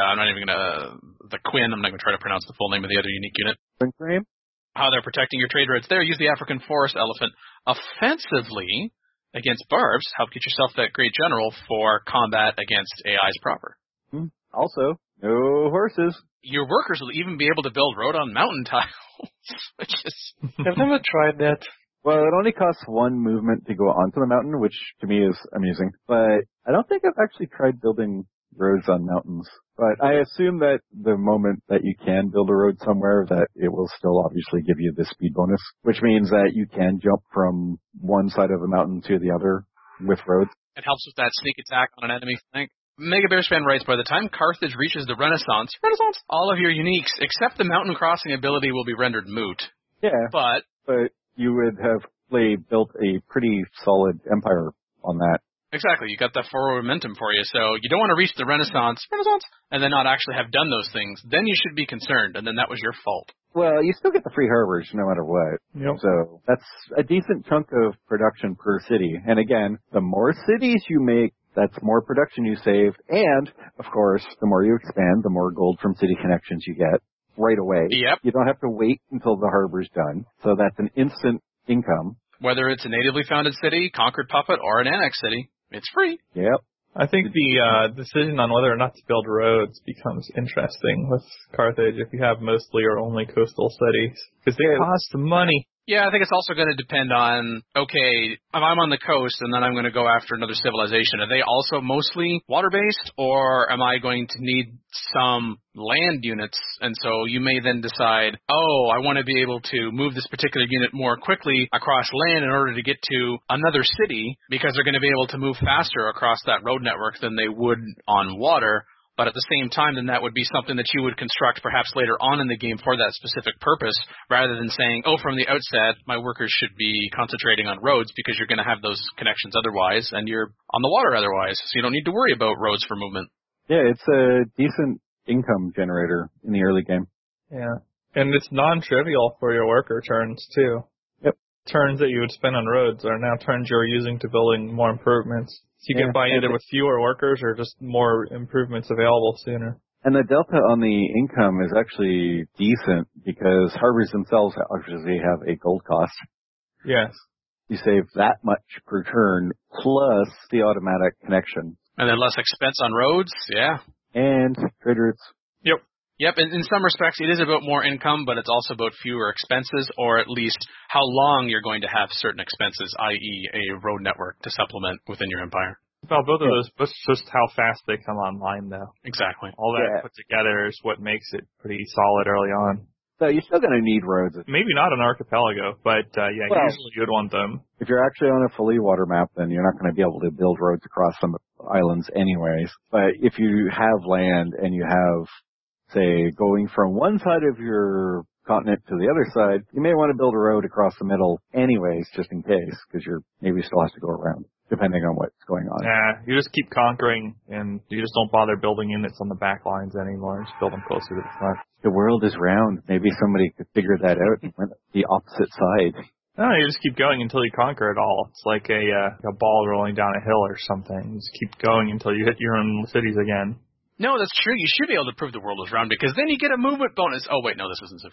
the Quinn, I'm not going to try to pronounce the full name of the other unique unit. Quinquereme? How they're protecting your trade routes there. Use the African Forest Elephant offensively against barbs. Help get yourself that Great General for combat against AIs proper. Also, no horses. Your workers will even be able to build road on mountain tiles, which is... I've never tried that. Well, it only costs 1 movement to go onto the mountain, which to me is amusing. But I don't think I've actually tried building roads on mountains. But I assume that the moment that you can build a road somewhere, that it will still obviously give you the speed bonus, which means that you can jump from one side of the mountain to the other with roads. It helps with that sneak attack on an enemy flank. Mega Bearspan writes, by the time Carthage reaches the Renaissance, all of your uniques, except the mountain crossing ability, will be rendered moot. Yeah, but you would have built a pretty solid empire on that. Exactly. You got that forward momentum for you. So you don't want to reach the Renaissance, and then not actually have done those things. Then you should be concerned, and then that was your fault. Well, you still get the free harbors no matter what. Yep. So that's a decent chunk of production per city. And again, the more cities you make, that's more production you save. And, of course, the more you expand, the more gold from city connections you get right away. Yep. You don't have to wait until the harbor's done. So that's an instant income. Whether it's a natively founded city, conquered puppet, or an annex city, it's free. Yep. I think the decision on whether or not to build roads becomes interesting with Carthage if you have mostly or only coastal cities, because they cost money. Yeah, I think it's also going to depend on, okay, if I'm on the coast and then I'm going to go after another civilization, are they also mostly water-based, or am I going to need some land units? And so you may then decide, I want to be able to move this particular unit more quickly across land in order to get to another city, because they're going to be able to move faster across that road network than they would on water. But at the same time, then that would be something that you would construct perhaps later on in the game for that specific purpose, rather than saying, from the outset, my workers should be concentrating on roads because you're going to have those connections otherwise, and you're on the water otherwise, so you don't need to worry about roads for movement. Yeah, it's a decent income generator in the early game. Yeah, and it's non-trivial for your worker turns, too. Yep. Turns that you would spend on roads are now turns you're using to building more improvements. So you get by either with fewer workers or just more improvements available sooner. And the delta on the income is actually decent because harbors themselves obviously have a gold cost. Yes. You save that much per turn plus the automatic connection. And then less expense on roads, yeah. And trade routes. Yep, and in some respects it is about more income, but it's also about fewer expenses, or at least how long you're going to have certain expenses, i.e. a road network to supplement within your empire. Well, both of those, it's just how fast they come online, though. Exactly. All that put together is what makes it pretty solid early on. So you're still going to need roads. Maybe not an archipelago, but usually you'd want them. If you're actually on a fully water map, then you're not going to be able to build roads across some islands anyways. But if you have land and you have, say, going from one side of your continent to the other side, you may want to build a road across the middle anyways, just in case, because your navy still has to go around, depending on what's going on. Yeah, you just keep conquering, and you just don't bother building units on the back lines anymore. Just build them closer to the front. The world is round. Maybe somebody could figure that out and went the opposite side. No, you just keep going until you conquer it all. It's like a ball rolling down a hill or something. You just keep going until you hit your own cities again. No, that's true. You should be able to prove the world is round, because then you get a movement bonus. Oh, wait, no, this isn't so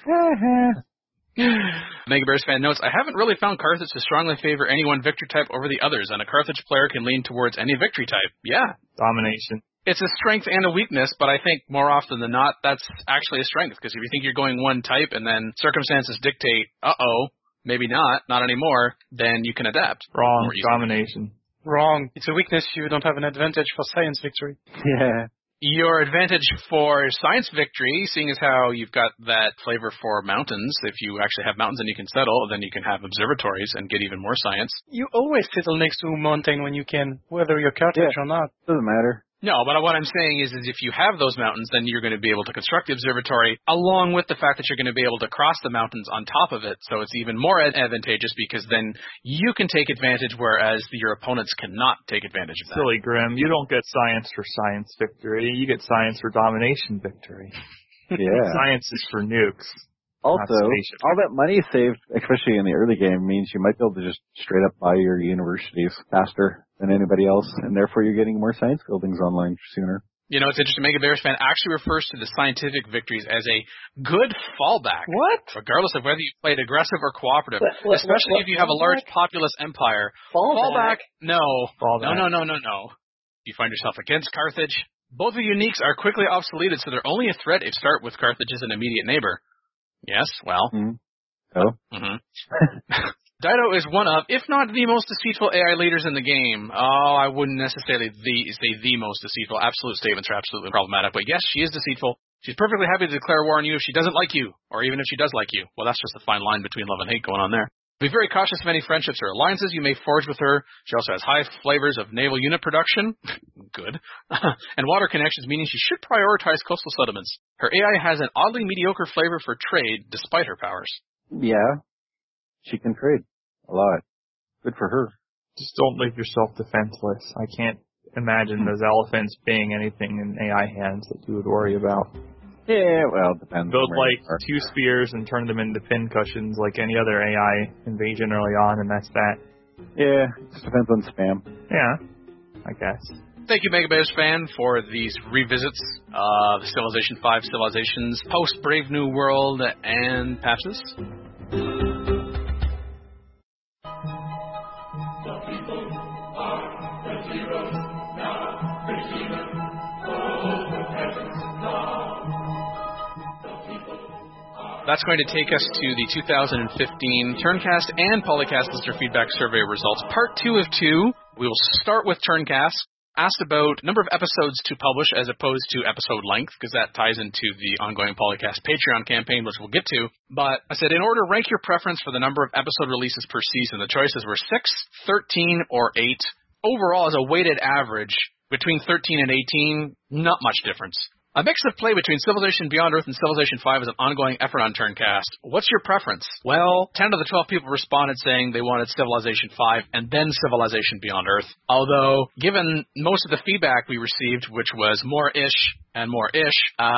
true. Mega Bears fan notes, I haven't really found Carthage to strongly favor any one victory type over the others, and a Carthage player can lean towards any victory type. Yeah. Domination. It's a strength and a weakness, but I think more often than not, that's actually a strength, because if you think you're going one type and then circumstances dictate, maybe not anymore, then you can adapt. Wrong. Domination. Wrong. It's a weakness. You don't have an advantage for science victory. Yeah. Your advantage for science victory, seeing as how you've got that flavor for mountains, if you actually have mountains and you can settle, then you can have observatories and get even more science. You always settle next to a mountain when you can, whether you're Carthage or not. Doesn't matter. No, but what I'm saying is if you have those mountains, then you're going to be able to construct the observatory, along with the fact that you're going to be able to cross the mountains on top of it. So it's even more advantageous, because then you can take advantage, whereas your opponents cannot take advantage of that. Silly Grim, you don't get science for science victory. You get science for domination victory. Yeah. Science is for nukes. Also, all that money saved, especially in the early game, means you might be able to just straight up buy your universities faster than anybody else, and therefore you're getting more science buildings online sooner. You know, it's interesting. Mega Bears fan actually refers to the scientific victories as a good fallback. What? Regardless of whether you played aggressive or cooperative. Especially if you have a large populous empire. Fallback? No. Fallback. No. You find yourself against Carthage. Both of your uniques are quickly obsoleted, so they're only a threat if start with Carthage as an immediate neighbor. Yes, well. Dido is one of, if not the most deceitful AI leaders in the game. Oh, I wouldn't necessarily say the most deceitful. Absolute statements are absolutely problematic. But yes, she is deceitful. She's perfectly happy to declare war on you if she doesn't like you, or even if she does like you. Well, that's just a fine line between love and hate going on there. Be very cautious of any friendships or alliances you may forge with her. She also has high flavors of naval unit production. Good. And water connections, meaning she should prioritize coastal settlements. Her AI has an oddly mediocre flavor for trade, despite her powers. Yeah. She can trade a lot. Good for her. Just don't leave yourself defenseless. I can't imagine those elephants being anything in AI hands that you would worry about. Yeah, well, it depends. Build like 2 spears and turn them into pin cushions like any other AI invasion early on, and that's that. Yeah, it just depends on spam. Yeah, I guess. Thank you, Mega Bears fan, for these revisits of Civilization 5 Civilizations, post Brave New World, and patches. That's going to take us to the 2015 Turncast and Polycast listener feedback survey results. Part 2 of 2. We will start with Turncast. Asked about number of episodes to publish as opposed to episode length, because that ties into the ongoing Polycast Patreon campaign, which we'll get to. But I said, in order, rank your preference for the number of episode releases per season. The choices were 6, 13, or 8. Overall, as a weighted average, between 13 and 18, not much difference. A mix of play between Civilization Beyond Earth and Civilization 5 is an ongoing effort on Turncast. What's your preference? Well, 10 of the 12 people responded saying they wanted Civilization 5 and then Civilization Beyond Earth. Although, given most of the feedback we received, which was more-ish and more-ish,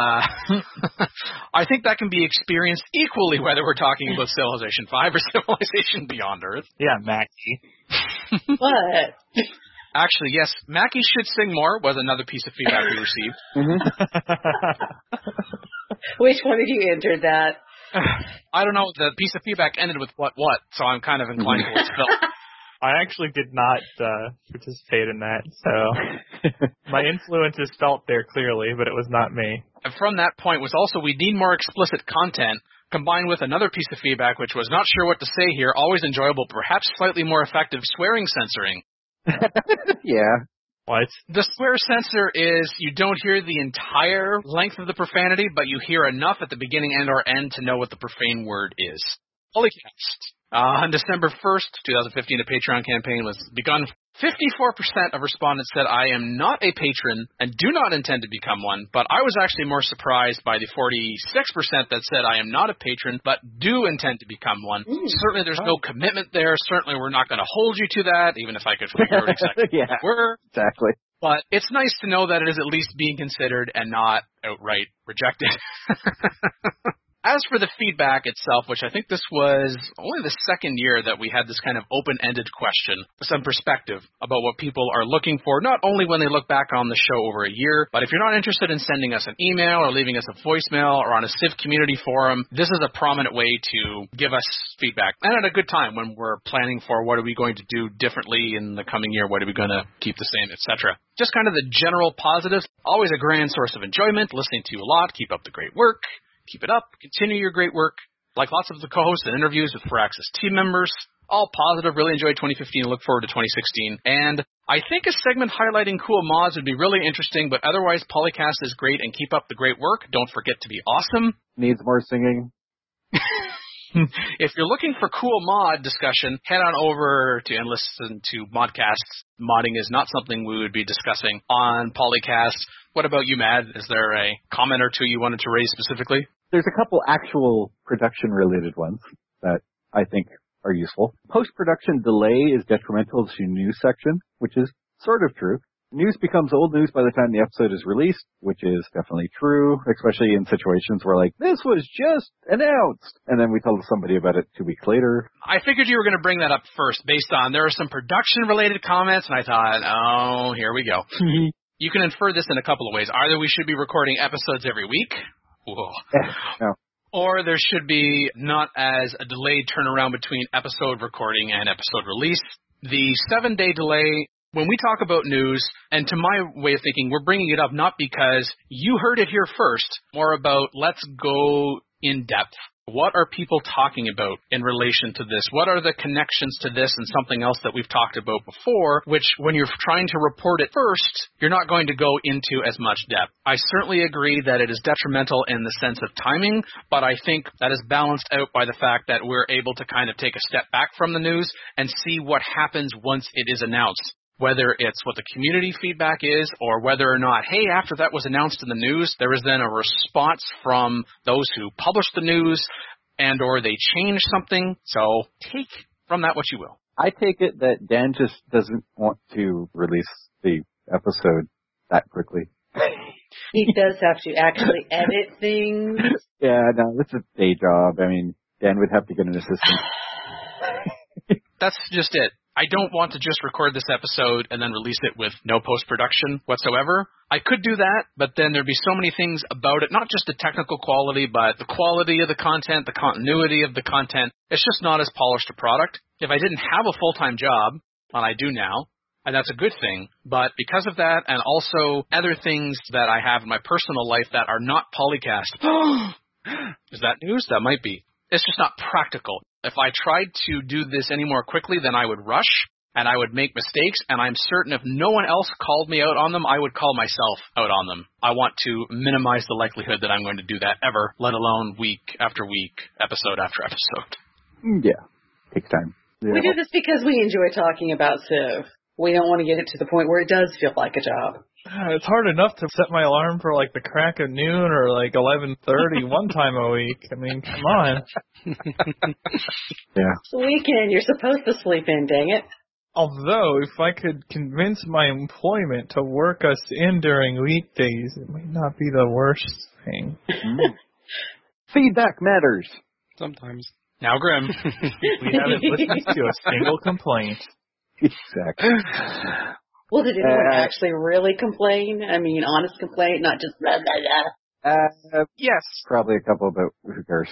I think that can be experienced equally whether we're talking about Civilization 5 or Civilization Beyond Earth. Yeah, Mackie. What? Actually, yes, Mackie should sing more was another piece of feedback we received. Which one of you entered that? I don't know. The piece of feedback ended with what, so I'm kind of inclined towards Phil. I actually did not participate in that, so my influence is felt there clearly, but it was not me. And from that point was also we need more explicit content, combined with another piece of feedback, which was not sure what to say here, always enjoyable, perhaps slightly more effective swearing censoring. Yeah. What? The swear censor is you don't hear the entire length of the profanity, but you hear enough at the beginning and or end to know what the profane word is. Polycast. On December 1st, 2015, a Patreon campaign was begun. 54% of respondents said, I am not a patron and do not intend to become one, but I was actually more surprised by the 46% that said, I am not a patron, but do intend to become one. Certainly there's no commitment there. Certainly we're not going to hold you to that, even if I could figure out exactly Yeah, what we're. exactly. But it's nice to know that it is at least being considered and not outright rejected. As for the feedback itself, which I think this was only the second year that we had this kind of open-ended question, some perspective about what people are looking for, not only when they look back on the show over a year, but if you're not interested in sending us an email or leaving us a voicemail or on a Civ community forum, this is a prominent way to give us feedback. And at a good time when we're planning for what are we going to do differently in the coming year, what are we going to keep the same, etc. Just kind of the general positives. Always a grand source of enjoyment, listening to you a lot, keep up the great work. Keep it up. Continue your great work. Like lots of the co-hosts and interviews with Firaxis team members. All positive. Really enjoyed 2015 and look forward to 2016. And I think a segment highlighting cool mods would be really interesting, but otherwise Polycast is great and keep up the great work. Don't forget to be awesome. Needs more singing. If you're looking for cool mod discussion, head on over to and listen to Modcasts. Modding is not something we would be discussing on Polycast. What about you, Mad? Is there a comment or two you wanted to raise specifically? There's a couple actual production-related ones that I think are useful. Post-production delay is detrimental to news section, which is sort of true. News becomes old news by the time the episode is released, which is definitely true, especially in situations where, like, this was just announced, and then we tell somebody about it 2 weeks later. I figured you were going to bring that up first, based on there are some production-related comments, and I thought, oh, here we go. You can infer this in a couple of ways. Either we should be recording episodes every week, No. or there should be not as a delayed turnaround between episode recording and episode release. The 7-day delay, when we talk about news, and to my way of thinking, we're bringing it up not because you heard it here first, more about let's go in depth. What are people talking about in relation to this? What are the connections to this and something else that we've talked about before, which when you're trying to report it first, you're not going to go into as much depth. I certainly agree that it is detrimental in the sense of timing, but I think that is balanced out by the fact that we're able to kind of take a step back from the news and see what happens once it is announced. Whether it's what the community feedback is or whether or not, hey, after that was announced in the news, there was then a response from those who published the news and or they changed something. So take from that what you will. I take it that Dan just doesn't want to release the episode that quickly. He does have to actually edit things. Yeah, no, it's a day job. I mean, Dan would have to get an assistant. That's just it. I don't want to just record this episode and then release it with no post-production whatsoever. I could do that, but then there'd be so many things about it, not just the technical quality, but the quality of the content, the continuity of the content. It's just not as polished a product. If I didn't have a full-time job, and I do now, and that's a good thing, but because of that and also other things that I have in my personal life that are not Polycast. Is that news? That might be. It's just not practical. If I tried to do this any more quickly, then I would rush, and I would make mistakes, and I'm certain if no one else called me out on them, I would call myself out on them. I want to minimize the likelihood that I'm going to do that ever, let alone week after week, episode after episode. Yeah, takes time. Yeah. We do this because we enjoy talking about Civ. We don't want to get it to the point where it does feel like a job. It's hard enough to set my alarm for like the crack of noon or like 11:30 one time a week. I mean, come on. Yeah. It's the weekend. You're supposed to sleep in, dang it. Although, if I could convince my employment to work us in during weekdays, it might not be the worst thing. Feedback matters. Sometimes. Now, Grim. We haven't listened to a single complaint. Exactly. Well, did anyone actually really complain? I mean, honest complaint, not just blah, blah, blah. Yes. Probably a couple, but who cares?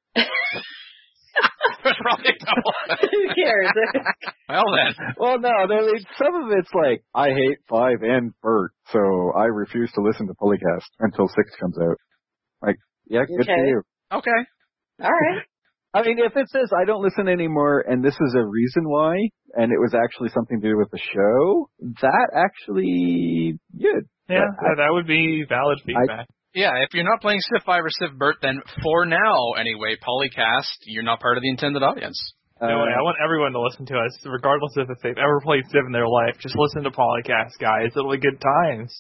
Probably a couple. Who cares? Well then. Well, no, some of it's like, I hate 5 and Bert, so I refuse to listen to Polycast until 6 comes out. Like, yeah, good for you. Okay. All right. I mean, if it says I don't listen anymore and this is a reason why, and it was actually something to do with the show, that actually good. Yeah, that would be valid feedback. Yeah, if you're not playing Civ 5 or Civ Bert, then for now, anyway, Polycast, you're not part of the intended audience. No way, I want everyone to listen to us, regardless of if they've ever played Civ in their life. Just listen to Polycast, guys. It'll be good times.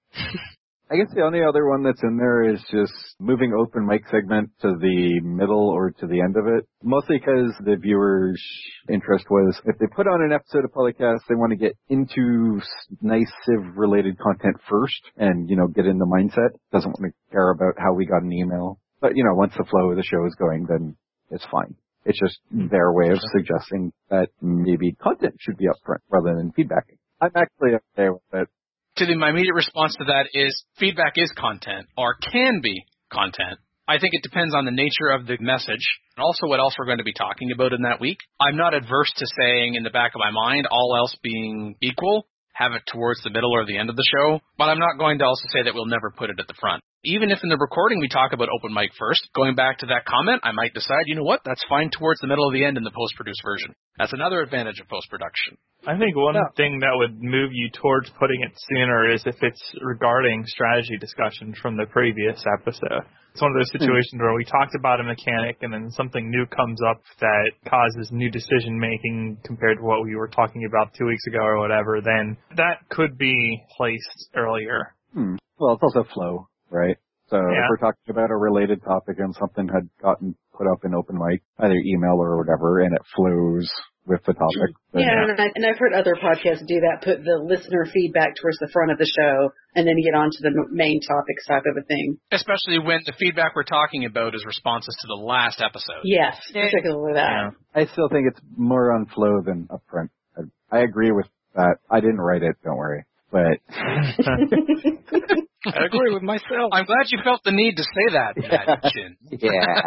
I guess the only other one that's in there is just moving open mic segment to the middle or to the end of it. Mostly because the viewers' interest was, if they put on an episode of Polycast, they want to get into nice Civ-related content first and, get in the mindset. Doesn't want to care about how we got an email. But, once the flow of the show is going, then it's fine. It's just their way of suggesting that maybe content should be up front rather than feedback. I'm actually okay with it. My immediate response to that is feedback is content, or can be content. I think it depends on the nature of the message, and also what else we're going to be talking about in that week. I'm not adverse to saying in the back of my mind, all else being equal, have it towards the middle or the end of the show, but I'm not going to also say that we'll never put it at the front. Even if in the recording we talk about open mic first, going back to that comment, I might decide, you know what, that's fine towards the middle of the end in the post-produced version. That's another advantage of post-production. I think one thing that would move you towards putting it sooner is if it's regarding strategy discussions from the previous episode. It's one of those situations where we talked about a mechanic and then something new comes up that causes new decision making compared to what we were talking about 2 weeks ago or whatever, then that could be placed earlier. Well, it's also flow, right? So if we're talking about a related topic and something had gotten put up in open mic, either email or whatever, and it flows with the topic. Yeah, and I've heard other podcasts do that, put the listener feedback towards the front of the show, and then get on to the main topics type of a thing. Especially when the feedback we're talking about is responses to the last episode. Yes, particularly that. Yeah. I still think it's more on flow than upfront. I agree with that. I didn't write it, don't worry. But I agree with myself. I'm glad you felt the need to say that, Chin. Yeah.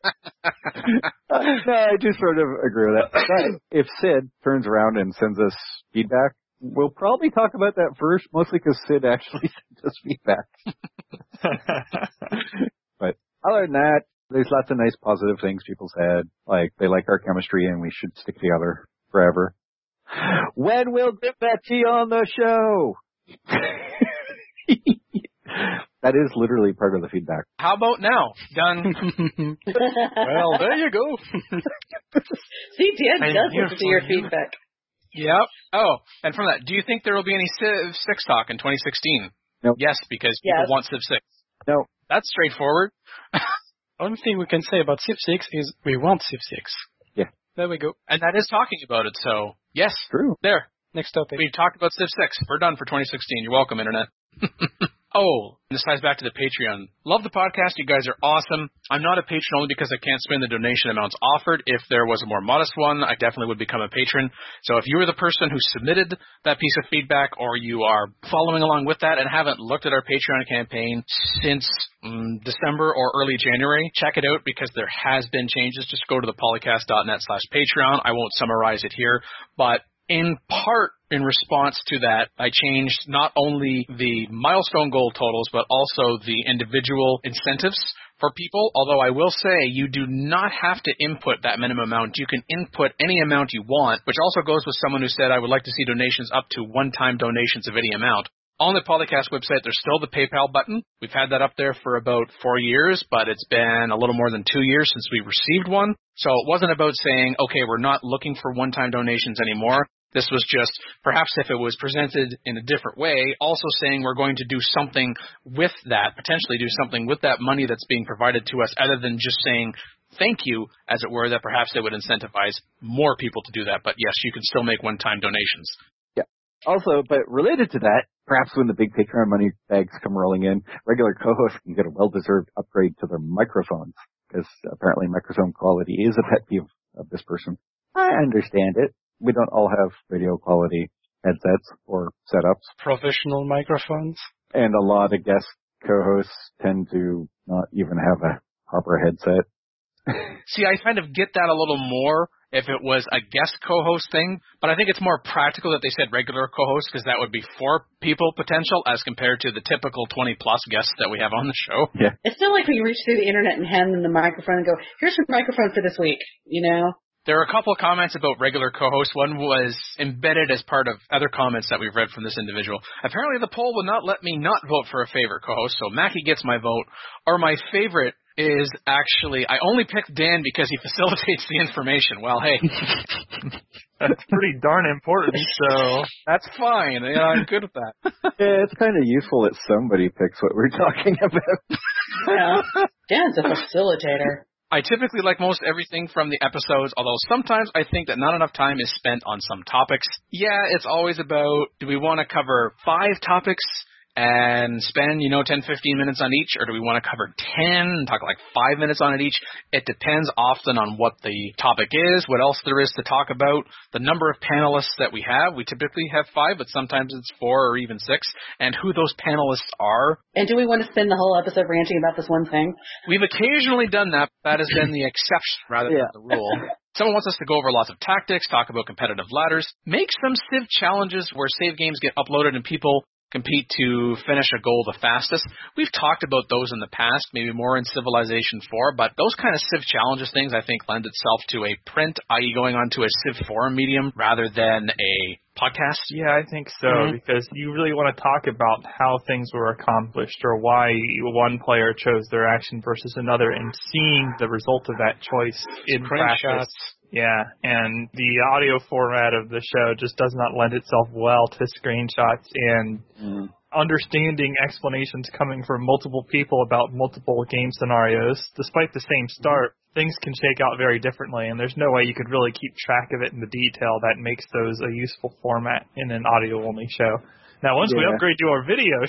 No, I do sort of agree with that. But if Sid turns around and sends us feedback, we'll probably talk about that first, mostly because Sid actually sent us feedback. But other than that, there's lots of nice positive things people said, like they like our chemistry and we should stick together forever. When will Dip That Tea on the show? That is literally part of the feedback. How about now? Done. Well, there you go. See, Dan does listen to your feedback. Yep. Oh, and from that, do you think there will be any Civ 6 talk in 2016? Nope. Yes, because people want Civ 6. No. That's straightforward. Only thing we can say about Civ 6 is we want Civ 6. Yeah. There we go. And that is talking about it, so yes. True. There. Next topic. We've talked about Civ 6. We're done for 2016. You're welcome, Internet. Oh, this ties back to the Patreon. Love the podcast. You guys are awesome. I'm not a patron only because I can't spend the donation amounts offered. If there was a more modest one, I definitely would become a patron. So if you were the person who submitted that piece of feedback or you are following along with that and haven't looked at our Patreon campaign since December or early January, check it out because there has been changes. Just go to the polycast.net/Patreon. I won't summarize it here, but in part, in response to that, I changed not only the milestone goal totals, but also the individual incentives for people. Although I will say you do not have to input that minimum amount. You can input any amount you want, which also goes with someone who said, I would like to see donations up to one-time donations of any amount. On the Polycast website, there's still the PayPal button. We've had that up there for about 4 years, but it's been a little more than 2 years since we received one. So it wasn't about saying, okay, we're not looking for one-time donations anymore. This was just, perhaps if it was presented in a different way, also saying we're going to do something with that, potentially do something with that money that's being provided to us, other than just saying thank you, as it were, that perhaps they would incentivize more people to do that. But yes, you can still make one-time donations. Yeah. Also, but related to that, perhaps when the big Patreon money bags come rolling in, regular co-hosts can get a well-deserved upgrade to their microphones, because apparently microphone quality is a pet peeve of this person. I understand it. We don't all have radio quality headsets or setups. Professional microphones. And a lot of guest co-hosts tend to not even have a proper headset. See, I kind of get that a little more if it was a guest co-host thing, but I think it's more practical that they said regular co-host because that would be 4 people potential as compared to the typical 20-plus guests that we have on the show. Yeah. It's not like we reach through the internet and hand them the microphone and go, here's your microphone for this week, you know? There are a couple of comments about regular co-hosts. One was embedded as part of other comments that we've read from this individual. Apparently the poll will not let me not vote for a favorite co-host, so Mackie gets my vote. Or my favorite is actually, I only picked Dan because he facilitates the information. Well, hey. That's pretty darn important, so... That's fine. Yeah, I'm good with that. Yeah, it's kind of useful that somebody picks what we're talking about. Yeah. Dan's a facilitator. I typically like most everything from the episodes, although sometimes I think that not enough time is spent on some topics. Yeah, it's always about, do we want to cover 5 topics and spend, 10, 15 minutes on each, or do we want to cover 10 and talk like 5 minutes on it each? It depends often on what the topic is, what else there is to talk about, the number of panelists that we have. We typically have 5, but sometimes it's 4 or even 6, and who those panelists are. And do we want to spend the whole episode ranting about this one thing? We've occasionally done that. That has been the exception rather than the rule. Someone wants us to go over lots of tactics, talk about competitive ladders, make some Civ challenges where save games get uploaded and people compete to finish a goal the fastest. We've talked about those in the past, maybe more in Civilization 4, but those kind of Civ challenges things I think lend itself to a print, i.e. going onto a Civ forum medium rather than a podcast. Yeah, I think so, because you really want to talk about how things were accomplished or why one player chose their action versus another and seeing the result of that choice in practice. Yeah, and the audio format of the show just does not lend itself well to screenshots and understanding explanations coming from multiple people about multiple game scenarios. Despite the same start, things can shake out very differently, and there's no way you could really keep track of it in the detail that makes those a useful format in an audio-only show. Now, once we upgrade to our video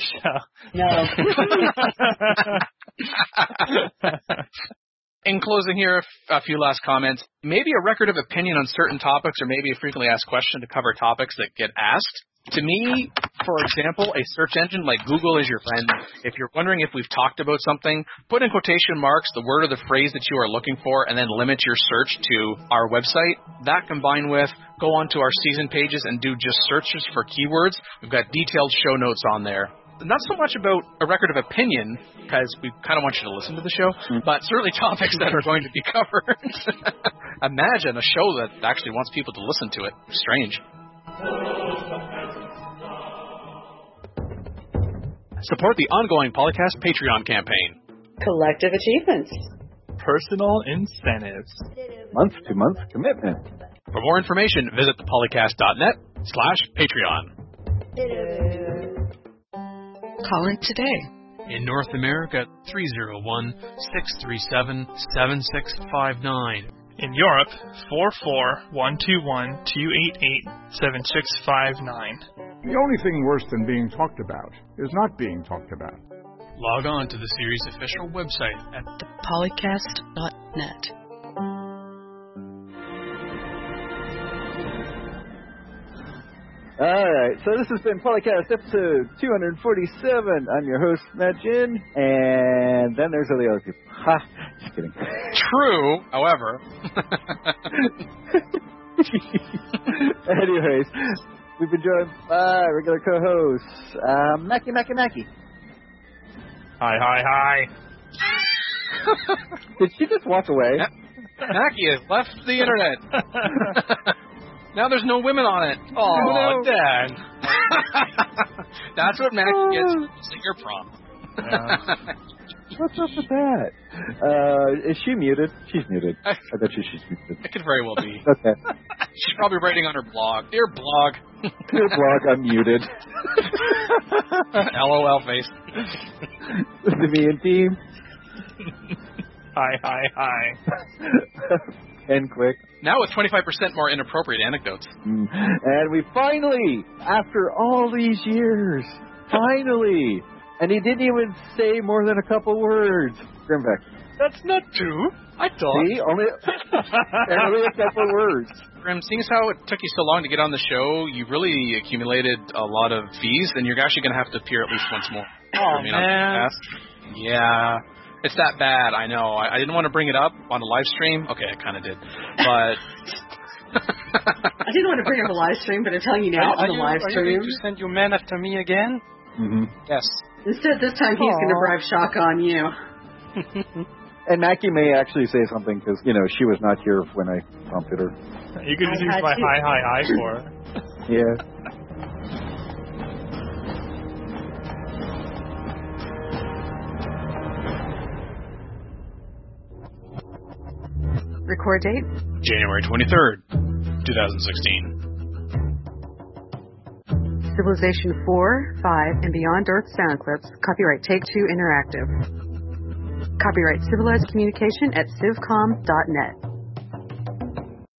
show... No. In closing here, a few last comments. Maybe a record of opinion on certain topics or maybe a frequently asked question to cover topics that get asked. To me, for example, a search engine like Google is your friend. If you're wondering if we've talked about something, put in quotation marks the word or the phrase that you are looking for and then limit your search to our website. That combined with go onto our season pages and do just searches for keywords. We've got detailed show notes on there. Not so much about a record of opinion, because we kind of want you to listen to the show, but certainly topics that are going to be covered. Imagine a show that actually wants people to listen to it. Strange. Support the ongoing Polycast Patreon campaign. Collective achievements. Personal incentives. Month-to-month commitment. For more information, visit thepolycast.net/Patreon. Call in today. In North America, 301-637-7659. In Europe, 44121-288-7659. The only thing worse than being talked about is not being talked about. Log on to the series' official website at thepolycast.net. Alright, so this has been Polycast episode 247. I'm your host, Matt Jin, and then there's all the other people. Ha! Just kidding. True, however. Anyways, we've been joined by regular co-hosts, Mackie. Hi. Did she just walk away? Mackie has left the internet. Now there's no women on it. Oh, no. Dad. That's what Mackie gets for missing your prom. What's up with that? Is she muted? She's muted. I bet she's muted. It could very well be. Okay. She's probably writing on her blog. Dear blog. Dear blog, I'm muted. LOL face. The me and team. Hi. And quick. Now with 25% more inappropriate anecdotes. And we finally, after all these years, finally, and he didn't even say more than a couple words, Grimbeck. That's not true. I thought. See, only a couple words. Grim, seeing as how it took you so long to get on the show, you really accumulated a lot of fees, and you're actually going to have to appear at least once more. Oh, man. Yeah. It's that bad, I know. I didn't want to bring it up on a live stream. Okay, I kind of did. But... I didn't want to bring up a live stream, but I'm telling you now, on the live stream... Are you going to send your man after me again? Mm-hmm. Yes. Instead, this time he's going to bribe Shock on you. And Mackie may actually say something because, she was not here when I prompted her. You could just use my hi for her. Yeah. Record date? January 23rd, 2016. Civilization 4, 5, and Beyond Earth sound clips. Copyright Take-Two Interactive. Copyright Civilized Communication at civcom.net.